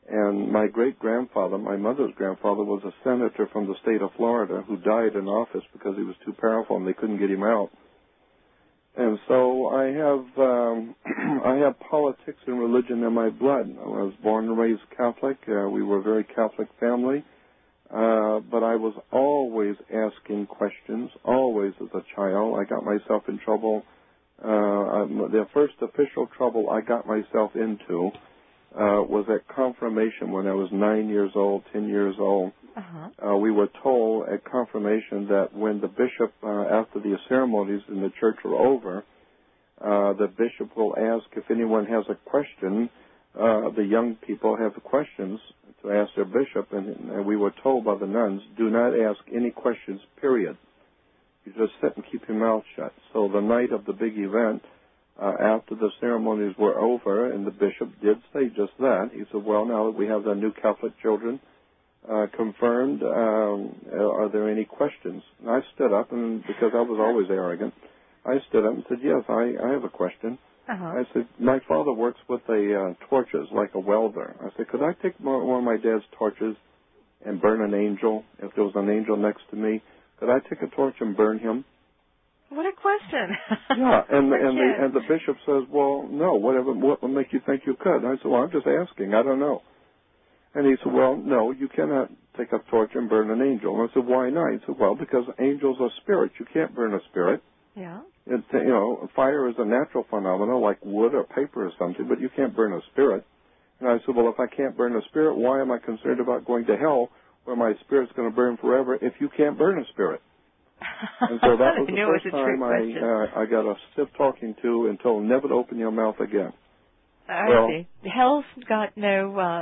And my great-grandfather, my mother's grandfather, was a senator from the state of Florida who died in office because he was too powerful and they couldn't get him out. And so I have um, I have politics and religion in my blood. I was born and raised Catholic. Uh, we were a very Catholic family. Uh, but I was always asking questions, always as a child. I got myself in trouble. Uh, the first official trouble I got myself into uh, was at confirmation when I was nine years old, ten years old. Uh-huh. Uh, we were told at confirmation that when the bishop, uh, after the ceremonies in the church were over, uh, the bishop will ask if anyone has a question. Uh, the young people have questions to ask their bishop, and, and we were told by the nuns, do not ask any questions, period. You just sit and keep your mouth shut. So the night of the big event, uh, after the ceremonies were over, and the bishop did say just that, he said, well, now that we have the new Catholic children uh, confirmed, um, are there any questions? And I stood up, and because I was always arrogant, I stood up and said, yes, I, I have a question. Uh-huh. I said, my father works with the uh, torches like a welder. I said, could I take one of my dad's torches and burn an angel? If there was an angel next to me, could I take a torch and burn him? What a question. Yeah, and and the, and the bishop says, well, no, whatever, what would make you think you could? I said, well, I'm just asking, I don't know. And he said, well, no, you cannot take a torch and burn an angel. And I said, why not? He said, well, because angels are spirits. You can't burn a spirit. Yeah. It, you know, fire is a natural phenomenon like wood or paper or something, but you can't burn a spirit. And I said, well, if I can't burn a spirit, why am I concerned about going to hell where my spirit's going to burn forever if you can't burn a spirit? And so that was the first time I, uh, I got a stiff talking to and told never to open your mouth again. I well, see. Hell's got no uh,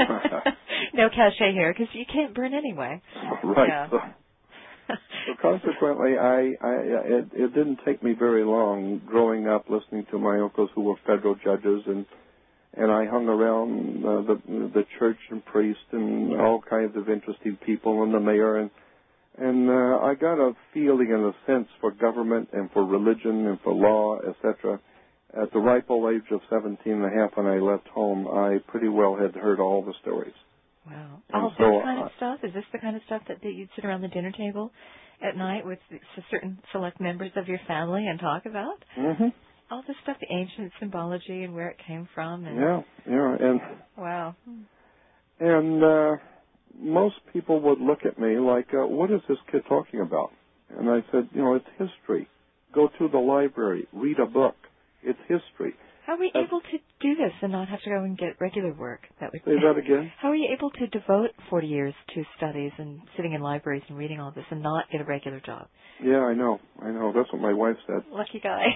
no cachet here because you can't burn anyway. Right. Yeah. So, so consequently, I, I it, it didn't take me very long growing up listening to my uncles who were federal judges, and and I hung around uh, the the church and priest and all kinds of interesting people and the mayor, and and uh, I got a feeling and a sense for government and for religion and for law, et cetera. At the ripe old age of seventeen and a half, when I left home, I pretty well had heard all the stories. Wow. And All so, this kind uh, of stuff? Is this the kind of stuff that, that you'd sit around the dinner table at night with certain select members of your family and talk about? Mm-hmm. All this stuff, the ancient symbology and where it came from. And yeah, yeah. And, wow. and uh, most people would look at me like, uh, what is this kid talking about? And I said, you know, it's history. Go to the library, read a book. It's history. How are we uh, able to do this and not have to go and get regular work? That would say that again? How are you able to devote forty years to studies and sitting in libraries and reading all this and not get a regular job? Yeah, I know. I know. That's what my wife said. Lucky guy.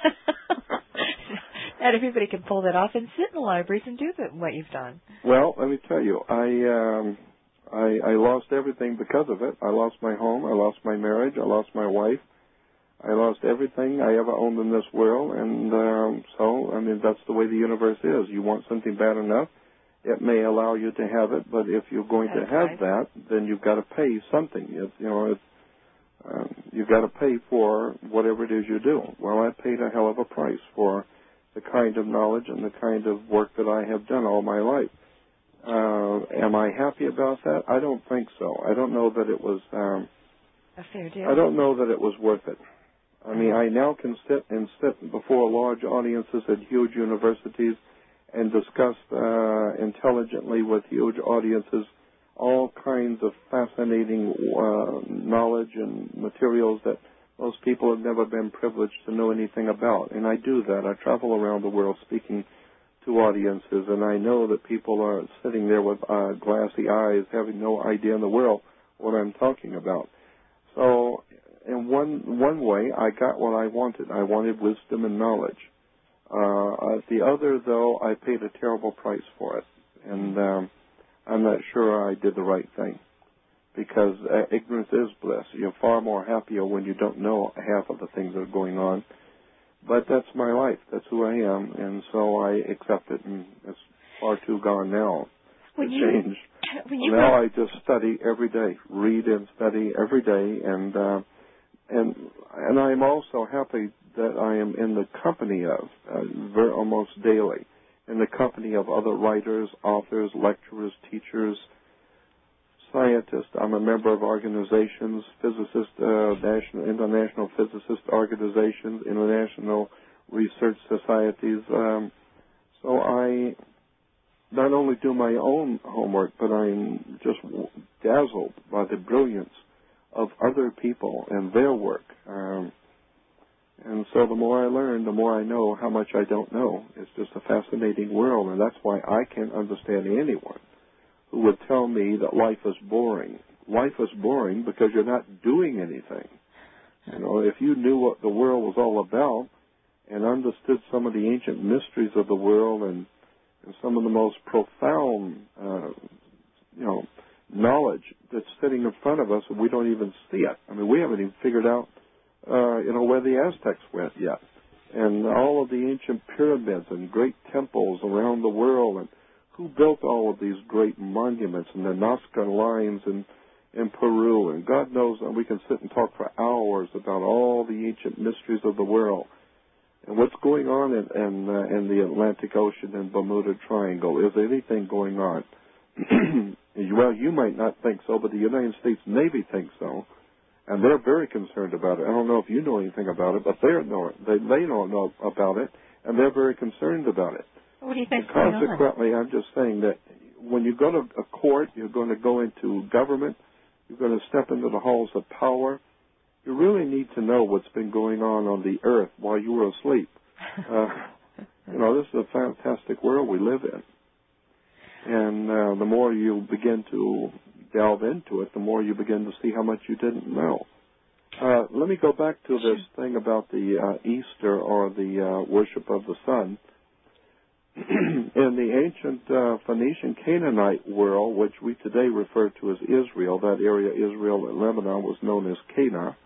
Not everybody can pull that off and sit in the libraries and do the, what you've done. Well, let me tell you, I, um, I I lost everything because of it. I lost my home. I lost my marriage. I lost my wife. I lost everything I ever owned in this world, and um, so, I mean, that's the way the universe is. You want something bad enough, it may allow you to have it, but if you're going that's to have right. that, then you've got to pay something. It, you know, it, um, you've got to pay for whatever it is you do. Well, I paid a hell of a price for the kind of knowledge and the kind of work that I have done all my life. Uh, am I happy about that? I don't think so. I don't know that it was... Um, a fair deal. I don't know that it was worth it. I mean, I now can sit and sit before large audiences at huge universities and discuss uh, intelligently with huge audiences all kinds of fascinating uh, knowledge and materials that most people have never been privileged to know anything about. And I do that. I travel around the world speaking to audiences, and I know that people are sitting there with uh, glassy eyes, having no idea in the world what I'm talking about. So in one one way, I got what I wanted. I wanted wisdom and knowledge. Uh, the other, though, I paid a terrible price for it. And um, I'm not sure I did the right thing. Because uh, ignorance is bliss. You're far more happier when you don't know half of the things that are going on. But that's my life. That's who I am. And so I accept it, and it's far too gone now when to you, change. When you now were... I just study every day, read and study every day, and uh, and and I'm also happy that I am in the company of uh, very, almost daily in the company of other writers, authors, lecturers, teachers, scientists. I'm a member of organizations, physicists, uh, national, international physicist organizations, international research societies. Um, so I not only do my own homework, but I'm just dazzled by the brilliance of other people and their work. Um, and so the more I learn, the more I know how much I don't know. It's just a fascinating world, and that's why I can't understand anyone who would tell me that life is boring. Life is boring because you're not doing anything. You know, if you knew what the world was all about and understood some of the ancient mysteries of the world and, and some of the most profound, uh, you know, knowledge that's sitting in front of us and we don't even see it. I mean, we haven't even figured out, uh, you know, where the Aztecs went yet. And all of the ancient pyramids and great temples around the world, and who built all of these great monuments and the Nazca lines in, in Peru. And God knows that we can sit and talk for hours about all the ancient mysteries of the world. And what's going on in, in, uh, in the Atlantic Ocean and Bermuda Triangle? Is anything going on? Well, you might not think so, but the United States Navy thinks so. And they're very concerned about it. I don't know if you know anything about it, but they're know it. They, they don't know about it, and they're very concerned about it. What do you think is going on? Consequently, I'm just saying that when you go to a court, you're going to go into government, you're going to step into the halls of power, you really need to know what's been going on on the earth while you were asleep. Uh, you know, this is a fantastic world we live in. And uh, the more you begin to delve into it, the more you begin to see how much you didn't know. Uh, let me go back to this thing about the uh, Easter or the uh, worship of the sun. In the ancient uh, Phoenician Canaanite world, which we today refer to as Israel, that area, Israel and Lebanon, was known as Cana.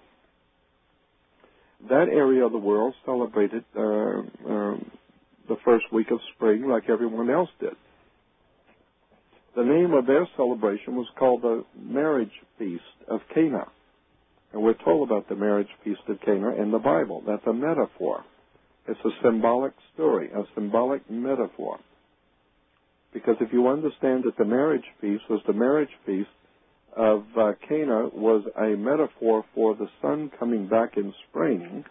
That area of the world celebrated uh, um, the first week of spring like everyone else did. The name of their celebration was called the Marriage Feast of Cana. And we're told about the Marriage Feast of Cana in the Bible. That's a metaphor. It's a symbolic story, a symbolic metaphor. Because if you understand that the marriage feast was the marriage feast of uh, Cana was a metaphor for the sun coming back in spring,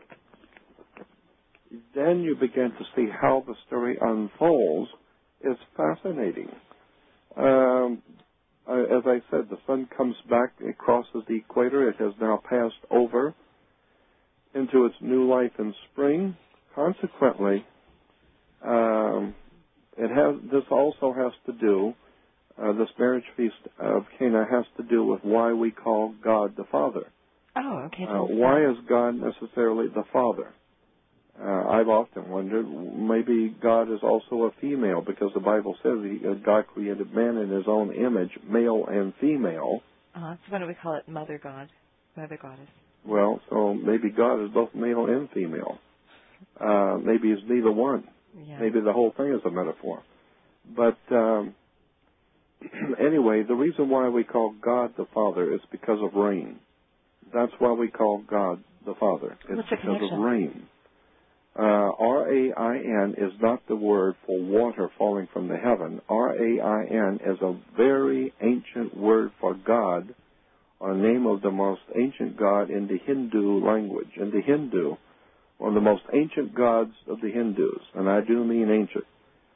then you begin to see how the story unfolds. It's fascinating. Um, as I said, the sun comes back, it crosses the equator, it has now passed over into its new life in spring. Consequently, um, it has. This also has to do, uh, this marriage feast of Cana has to do with why we call God the Father. Oh, okay. Uh, why is God necessarily the Father? Uh, I've often wondered, maybe God is also a female, because the Bible says he, uh, God created man in his own image, male and female. Uh-huh. So why don't we call it Mother God, Mother Goddess? Well, so maybe God is both male and female. Uh, maybe it's neither one. Yeah. Maybe the whole thing is a metaphor. But um, anyway, the reason why we call God the Father is because of rain. That's why we call God the Father. It's What's the because connection? of rain. Uh, R A I N is not the word for water falling from the heaven. R A I N is a very ancient word for God, or name of the most ancient god in the Hindu language. In the Hindu, one of the most ancient gods of the Hindus, and I do mean ancient,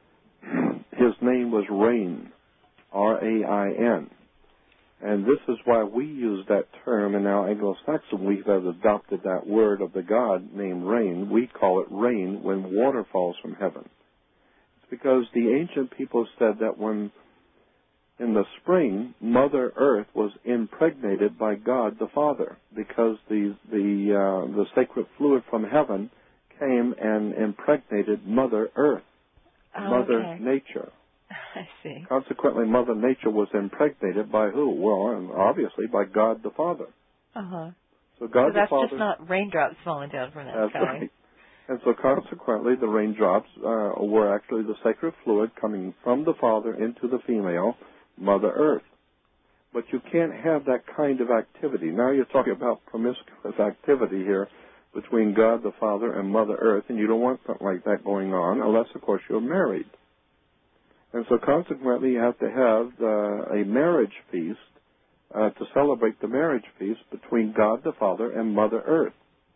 his name was Rain, R A I N. And this is why we use that term in our Anglo-Saxon. We have adopted that word of the god named rain. We call it rain when water falls from heaven. It's because the ancient people said that when, in the spring, Mother Earth was impregnated by God the Father, because the the uh, the sacred fluid from heaven came and impregnated Mother Earth, Oh, Mother okay. Nature. I see. Consequently, Mother Nature was impregnated by who? Well, and obviously by God the Father. Uh-huh. So God So the that's Father. just not raindrops falling down from that That's sky. right. And so consequently, the raindrops uh, were actually the sacred fluid coming from the Father into the female, Mother Earth. But you can't have that kind of activity. Now you're talking about promiscuous activity here. between God the Father and Mother Earth, and you don't want something like that going on unless, of course, you're married. And so consequently, you have to have uh, a marriage feast uh, to celebrate the marriage feast between God the Father and Mother Earth.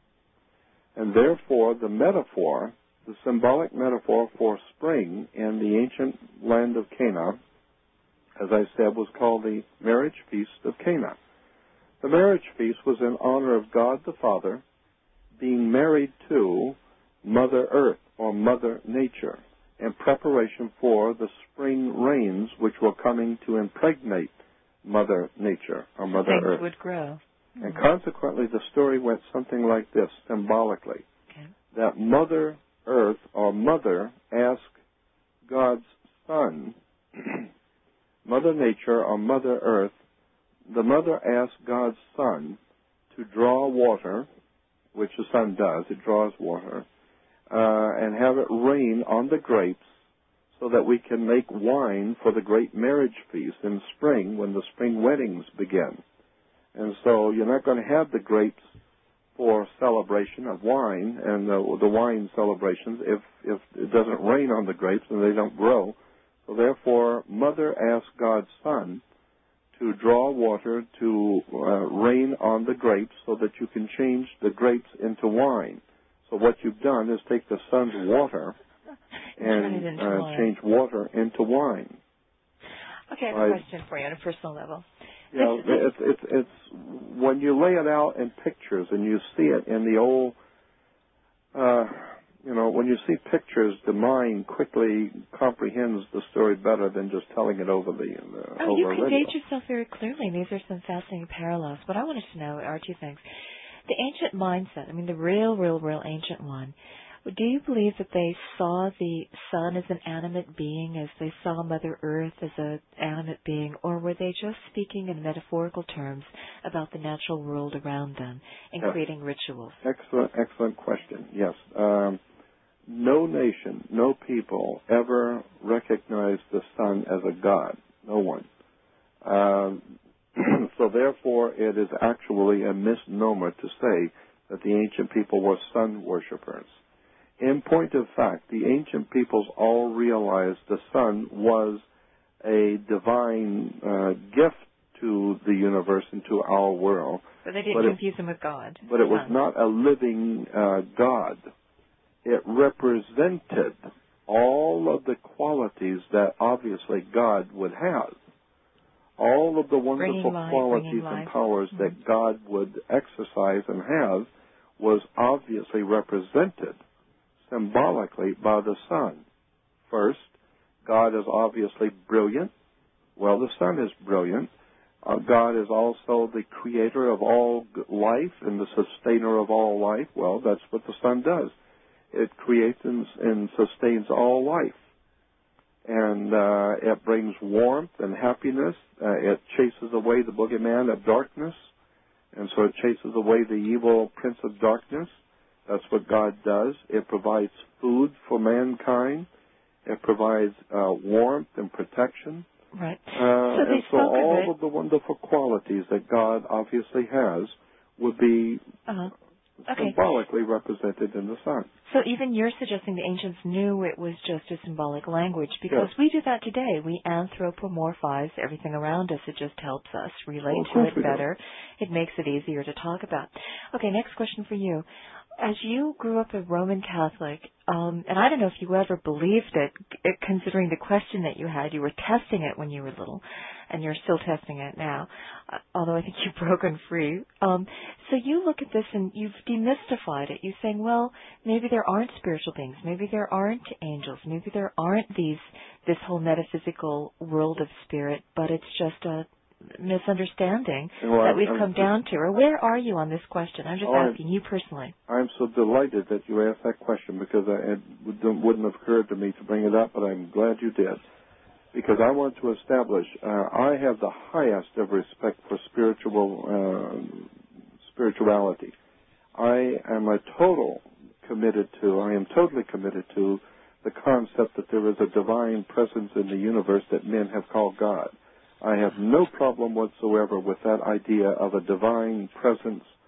And therefore, the metaphor, the symbolic metaphor for spring in the ancient land of Cana, as I said, was called the marriage feast of Cana. The marriage feast was in honor of God the Father being married to Mother Earth or Mother Nature in preparation for the spring rains which were coming to impregnate Mother Nature or Mother Things Earth. would grow. Mm-hmm. And consequently, the story went something like this, symbolically, okay. that Mother Earth or Mother asked God's Son, Mother Nature or Mother Earth, the Mother asked God's Son to draw water, which the sun does, it draws water, uh, and have it rain on the grapes so that we can make wine for the great marriage feast in spring when the spring weddings begin. And so you're not going to have the grapes for celebration of wine and the, the wine celebrations if, if it doesn't rain on the grapes and they don't grow. So therefore, Mother asked God's Son to draw water to uh, rain on the grapes so that you can change the grapes into wine. So what you've done is take the Son's water and uh, change water into wine. Okay, I have a I, question for you on a personal level. You know, it's, it's, it's when you lay it out in pictures and you see it in the old, uh, you know, when you see pictures, the mind quickly comprehends the story better than just telling it over the uh, Oh, over you radio. conveyed yourself very clearly, and these are some fascinating parallels. What I wanted to know are two things. The ancient mindset, I mean the real, real, real ancient one, do you believe that they saw the sun as an animate being, as they saw Mother Earth as an animate being, or were they just speaking in metaphorical terms about the natural world around them and yes. creating rituals? Excellent, excellent question, yes. Um, no nation, no people ever recognized the sun as a god. No one. Um, so therefore, it is actually a misnomer to say that the ancient people were sun worshippers. In point of fact, the ancient peoples all realized the sun was a divine uh, gift to the universe and to our world. But they didn't but confuse it, him with God. But it was not a living uh, God. It represented all of the qualities that obviously God would have. All of the wonderful life, qualities and life. powers mm-hmm. that God would exercise and have was obviously represented symbolically by the sun. First, God is obviously brilliant. Well, the sun is brilliant. Uh, God is also the creator of all life and the sustainer of all life. Well, that's what the sun does. It creates and, and sustains all life. And uh, it brings warmth and happiness. Uh, it chases away the boogeyman of darkness. And so it chases away the evil prince of darkness. That's what God does. It provides food for mankind. It provides uh, warmth and protection. Right. Uh, so and so all of, of the wonderful qualities that God obviously has would be uh-huh. okay. symbolically represented in the sun. So even you're suggesting the ancients knew it was just a symbolic language, because yes. we do that today. We anthropomorphize everything around us. It just helps us relate well, to it better. Do. It makes it easier to talk about. Okay, next question for you. As you grew up a Roman Catholic, um, and I don't know if you ever believed it, considering the question that you had, you were testing it when you were little, and you're still testing it now, uh, although I think you've broken free. Um, so you look at this and you've demystified it. You're saying, well, maybe there aren't spiritual beings, maybe there aren't angels, maybe there aren't these this whole metaphysical world of spirit, but it's just a misunderstanding well, that we've I'm, come I'm, down to. Or where are you on this question? I'm just oh, asking you personally. I'm so delighted that you asked that question, because I, it wouldn't have occurred to me to bring it up, but I'm glad you did. Because I want to establish, uh, I have the highest of respect for spiritual uh, spirituality. I am a total committed to, I am totally committed to the concept that there is a divine presence in the universe that men have called God. I have no problem whatsoever with that idea of a divine presence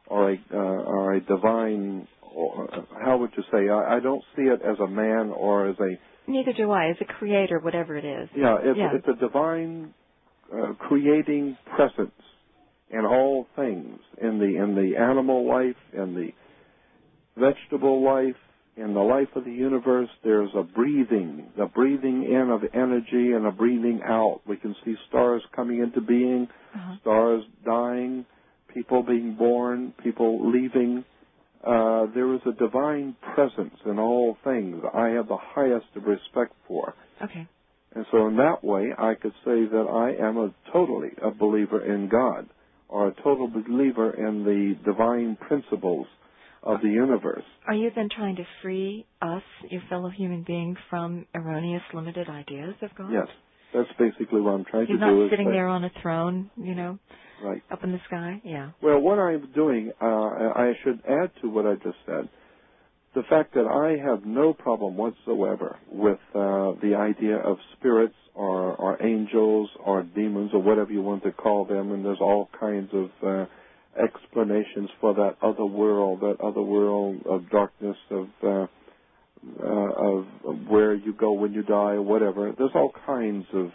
or a, uh, or a divine, or, how would you say, I, I don't see it as a man or as a... Neither do I, as a creator, whatever it is. Yeah, it's, yeah. it's a divine uh, creating presence in all things, in the in the animal life, in the vegetable life, in the life of the universe. There's a breathing, the breathing in of energy and a breathing out. We can see stars coming into being, uh-huh. stars dying, people being born, people leaving. Uh, there is a divine presence in all things I have the highest of respect for. Okay. And so in that way, I could say that I am a totally a believer in God, or a total believer in the divine principles of the universe. Are you then trying to free us, your fellow human beings, from erroneous, limited ideas of God? Yes. That's basically what I'm trying He's to do. He's not is sitting say, there on a throne, you know, right. up in the sky? Yeah. Well, what I'm doing, uh, I should add to what I just said, the fact that I have no problem whatsoever with uh, the idea of spirits or, or angels or demons or whatever you want to call them, and there's all kinds of uh, explanations for that other world, that other world of darkness, of, uh, uh, of of where you go when you die or whatever. There's all kinds of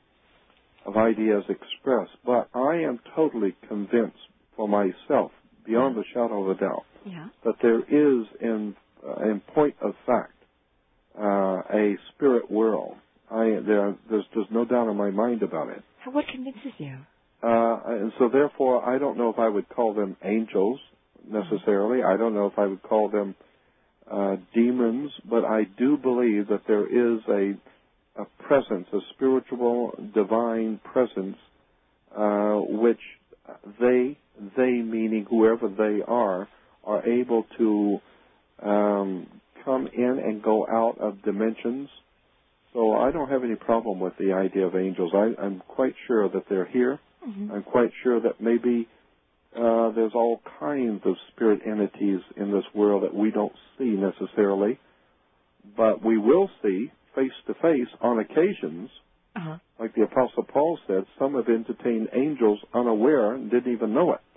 of ideas expressed, but I am totally convinced for myself, beyond yeah. a shadow of a doubt, yeah. that there is, in uh, in point of fact, uh, a spirit world. I there there's there's no doubt in my mind about it. What convinces you? Uh, and so therefore, I don't know if I would call them angels necessarily. I don't know if I would call them uh, demons, but I do believe that there is a, a presence, a spiritual, divine presence, uh, which they, they meaning whoever they are, are able to um, come in and go out of dimensions. So I don't have any problem with the idea of angels. I, I'm quite sure that they're here. Mm-hmm. I'm quite sure that maybe uh, there's all kinds of spirit entities in this world that we don't see necessarily, but we will see face to face on occasions. Uh-huh. Like the Apostle Paul said, some have entertained angels unaware and didn't even know it.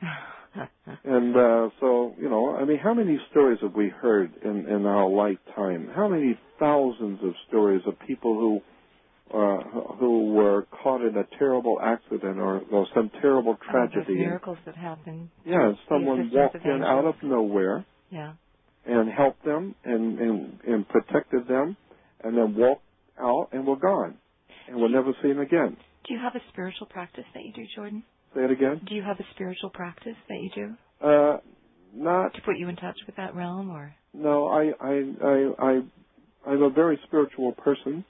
And uh, so, you know, I mean, how many stories have we heard in, in our lifetime? How many thousands of stories of people who uh, who were caught in a terrible accident or, or some terrible tragedy? Oh, miracles that happen. Yeah, someone walked in out of nowhere. Yeah. And helped them and, and, and protected them, and then walked out and were gone, and were never seen again. Do you have a spiritual practice that you do, Jordan? Say it again? Do you have a spiritual practice that you do? Uh, not to put you in touch with that realm, or? No, I, I, I, I, I'm a very spiritual person.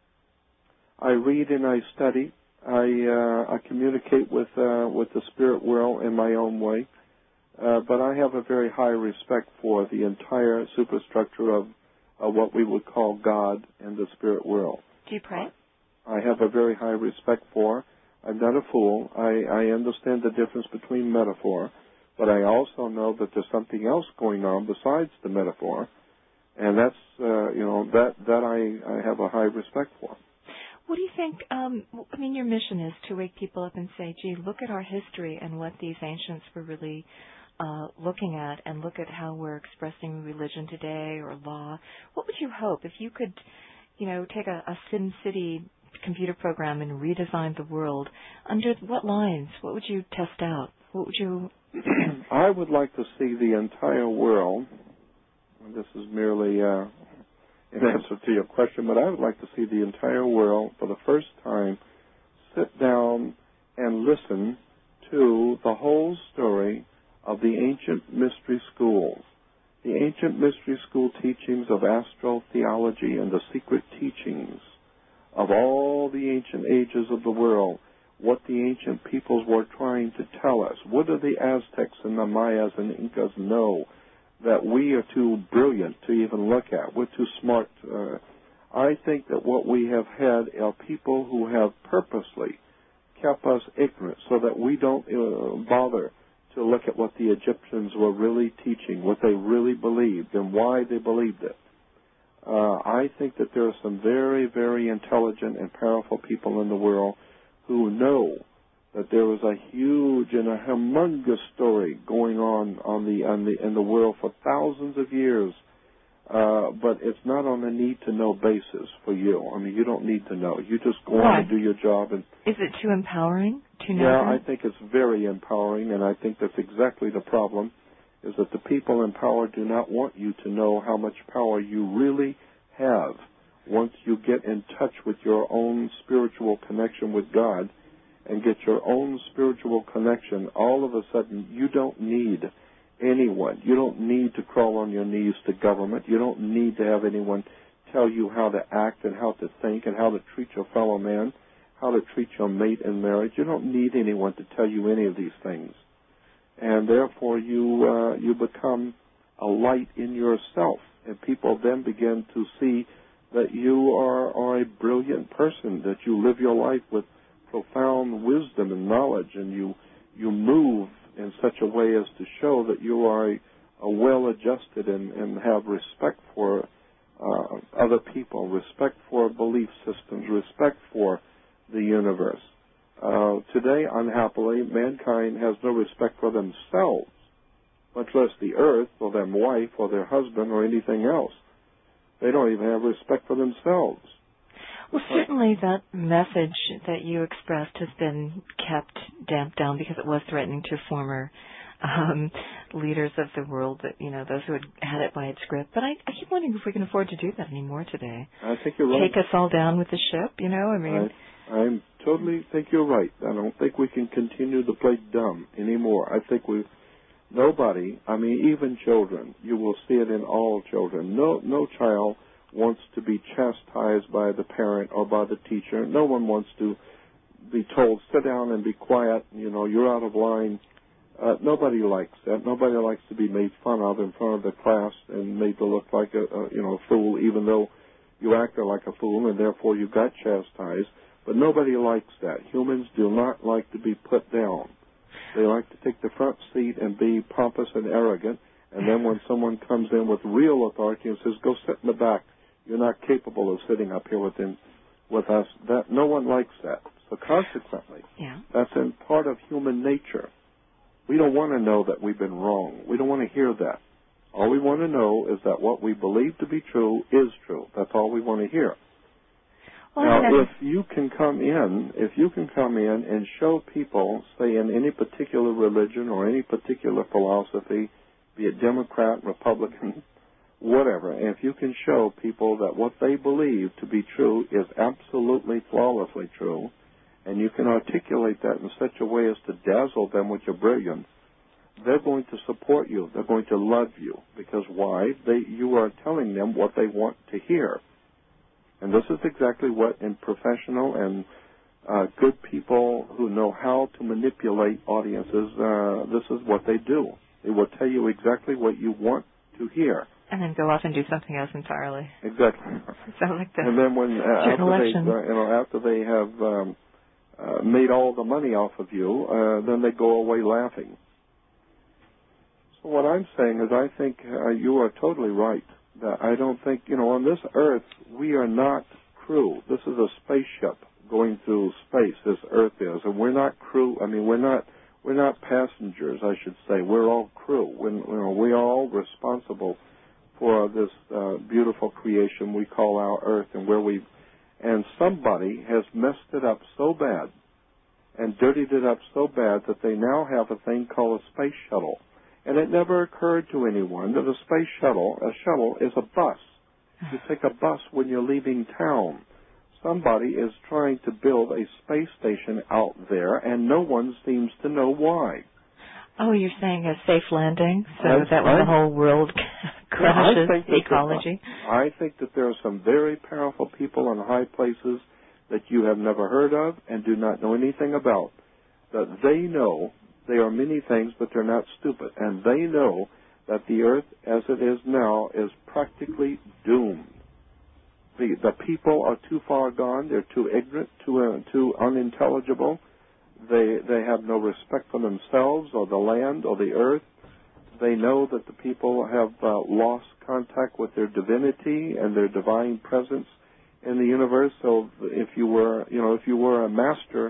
I read and I study. I, uh, I communicate with, uh, with the spirit world in my own way. Uh, but I have a very high respect for the entire superstructure of uh, what we would call God and the spirit world. Do you pray? I have a very high respect for. I'm not a fool. I, I understand the difference between metaphor, but I also know that there's something else going on besides the metaphor, and that's uh, you know that that I, I have a high respect for. What do you think? Um, I mean, your mission is to wake people up and say, "Gee, look at our history and what these ancients were really uh, looking at, and look at how we're expressing religion today or law." What would you hope if you could, you know, take a, a Sim City computer program and redesign the world? Under what lines? What would you test out? What would you? I would like to see the entire world. And this is merely uh, an answer to your question, but I would like to see the entire world for the first time sit down and listen to the whole story of the ancient mystery schools, the ancient mystery school teachings of astral theology and the secret teachings of all the ancient ages of the world, what the ancient peoples were trying to tell us. What do the Aztecs and the Mayas and Incas know that we are too brilliant to even look at? We're too smart. Uh, I think that what we have had are people who have purposely kept us ignorant so that we don't uh, bother to look at what the Egyptians were really teaching, what they really believed, and why they believed it. Uh, I think that there are some very, very intelligent and powerful people in the world who know that there was a huge and a humongous story going on on the, on the in the world for thousands of years. Uh, but it's not on a need-to-know basis for you. I mean, you don't need to know. You just go Why? on and do your job. And is it too empowering to know? Yeah, that? I think it's very empowering, and I think that's exactly the problem, is that the people in power do not want you to know how much power you really have once you get in touch with your own spiritual connection with God and get your own spiritual connection. All of a sudden, you don't need anyone. You don't need to crawl on your knees to government. You don't need to have anyone tell you how to act and how to think and how to treat your fellow man, how to treat your mate in marriage. You don't need anyone to tell you any of these things. And therefore, you uh, you become a light in yourself, and people then begin to see that you are, are a brilliant person, that you live your life with profound wisdom and knowledge, and you you move in such a way as to show that you are a, a well-adjusted and, and have respect for uh, other people, respect for belief systems, respect for the universe. Uh, today, unhappily, mankind has no respect for themselves, much less the earth or their wife or their husband or anything else. They don't even have respect for themselves. Well, certainly that message that you expressed has been kept damped down because it was threatening to former um, leaders of the world, that you know, those who had had it by its grip. But I, I keep wondering if we can afford to do that anymore today. I think you're right. Take us all down with the ship, you know? I mean, I I'm totally think you're right. I don't think we can continue to play dumb anymore. I think we, nobody, I mean, even children, you will see it in all children. No, no child wants to be chastised by the parent or by the teacher. No one wants to be told, sit down and be quiet, you know, you're out of line. Uh, nobody likes that. Nobody likes to be made fun of in front of the class and made to look like a, a you know, a fool, even though you acted like a fool and therefore you got chastised. But nobody likes that. Humans do not like to be put down. They like to take the front seat and be pompous and arrogant, and then when someone comes in with real authority and says, go sit in the back, you're not capable of sitting up here within, with us, that no one likes that. So consequently, yeah. that's in part of human nature. We don't want to know that we've been wrong. We don't want to hear that. All we want to know is that what we believe to be true is true. That's all we want to hear. Well, now, yeah. if you can come in, if you can come in and show people, say in any particular religion or any particular philosophy, be it Democrat, Republican, whatever, and if you can show people that what they believe to be true is absolutely flawlessly true, and you can articulate that in such a way as to dazzle them with your brilliance, they're going to support you. They're going to love you. Because why? They, you are telling them what they want to hear. And this is exactly what in professional and uh, good people who know how to manipulate audiences, uh, this is what they do. They will tell you exactly what you want to hear. And then go off and do something else entirely. Exactly. Sounds like that. And then when uh, after election. they, uh, you know, after they have um, uh, made all the money off of you, uh, then they go away laughing. So what I'm saying is, I think uh, you are totally right. That I don't think, you know, on this Earth we are not crew. This is a spaceship going through space. This Earth is, and we're not crew. I mean, we're not. We're not passengers, I should say. We're all crew. We're, you know, we are all responsible for this uh, beautiful creation we call our Earth, and where we, and somebody has messed it up so bad and dirtied it up so bad that they now have a thing called a space shuttle. And it never occurred to anyone that a space shuttle, a shuttle is a bus. You take a bus when you're leaving town. Somebody is trying to build a space station out there, and no one seems to know why. Oh, you're saying a safe landing, so I, that when I, the whole world crashes, yeah, ecology? I think that there are some very powerful people in high places that you have never heard of and do not know anything about, that they know they are many things, but they're not stupid, and they know that the Earth, as it is now, is practically doomed. The, the people are too far gone. They're too ignorant, too uh, too unintelligible. They they have no respect for themselves or the land or the earth. They know that the people have uh, lost contact with their divinity and their divine presence in the universe. So if you were, you know, if you were a master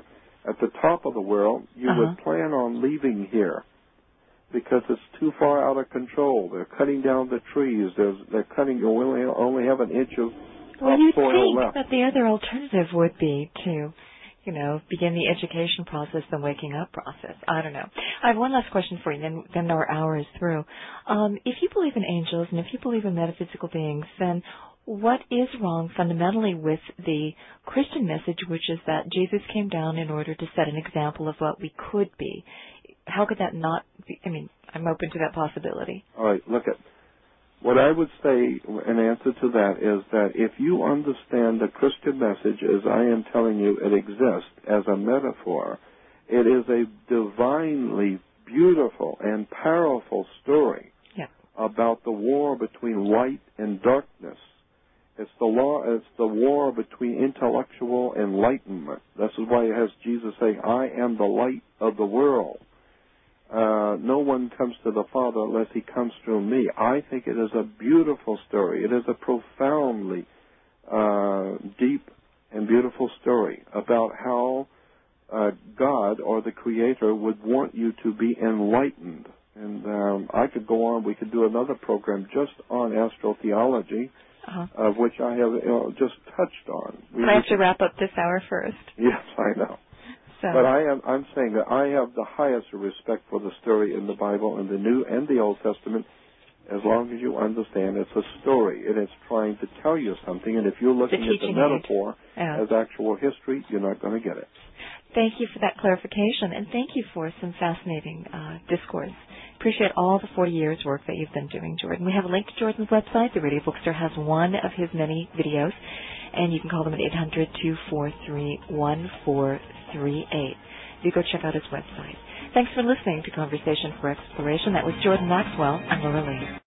at the top of the world, you uh-huh. would plan on leaving here because it's too far out of control. They're cutting down the trees. There's, they're cutting, you only, only have an inch of well, you'd soil think left. that the other alternative would be to, you know, begin the education process, the waking up process. I don't know. I have one last question for you, then, then our hour is through. Um, if you believe in angels and if you believe in metaphysical beings, then what is wrong fundamentally with the Christian message, which is that Jesus came down in order to set an example of what we could be? How could that not be? I mean, I'm open to that possibility. All right, look at what I would say in answer to that is that if you understand the Christian message as I am telling you it exists as a metaphor, it is a divinely beautiful and powerful story yeah. about the war between light and darkness. It's the law. It's the war between intellectual enlightenment. This is why it has Jesus saying, "I am the light of the world. Uh, no one comes to the Father unless he comes through me." I think it is a beautiful story. It is a profoundly uh, deep and beautiful story about how uh, God or the Creator would want you to be enlightened. And um, I could go on. We could do another program just on astrotheology. Uh-huh. Of which I have you know, just touched on. We I have to wrap up this hour first. Yes, I know. So. But I am, I'm saying that I have the highest respect for the story in the Bible, in the New and the Old Testament, as long as you understand it's a story and it's trying to tell you something. And if you're looking the at the metaphor yeah. as actual history, you're not going to get it. Thank you for that clarification, and thank you for some fascinating uh, discourse. Appreciate all the forty years work that you've been doing, Jordan. We have a link to Jordan's website. The Radio Bookstore has one of his many videos, and you can call them at eight hundred, two four three, one four three eight. You go check out his website. Thanks for listening to Conversation for Exploration. That was Jordan Maxwell. I'm Laura Lee.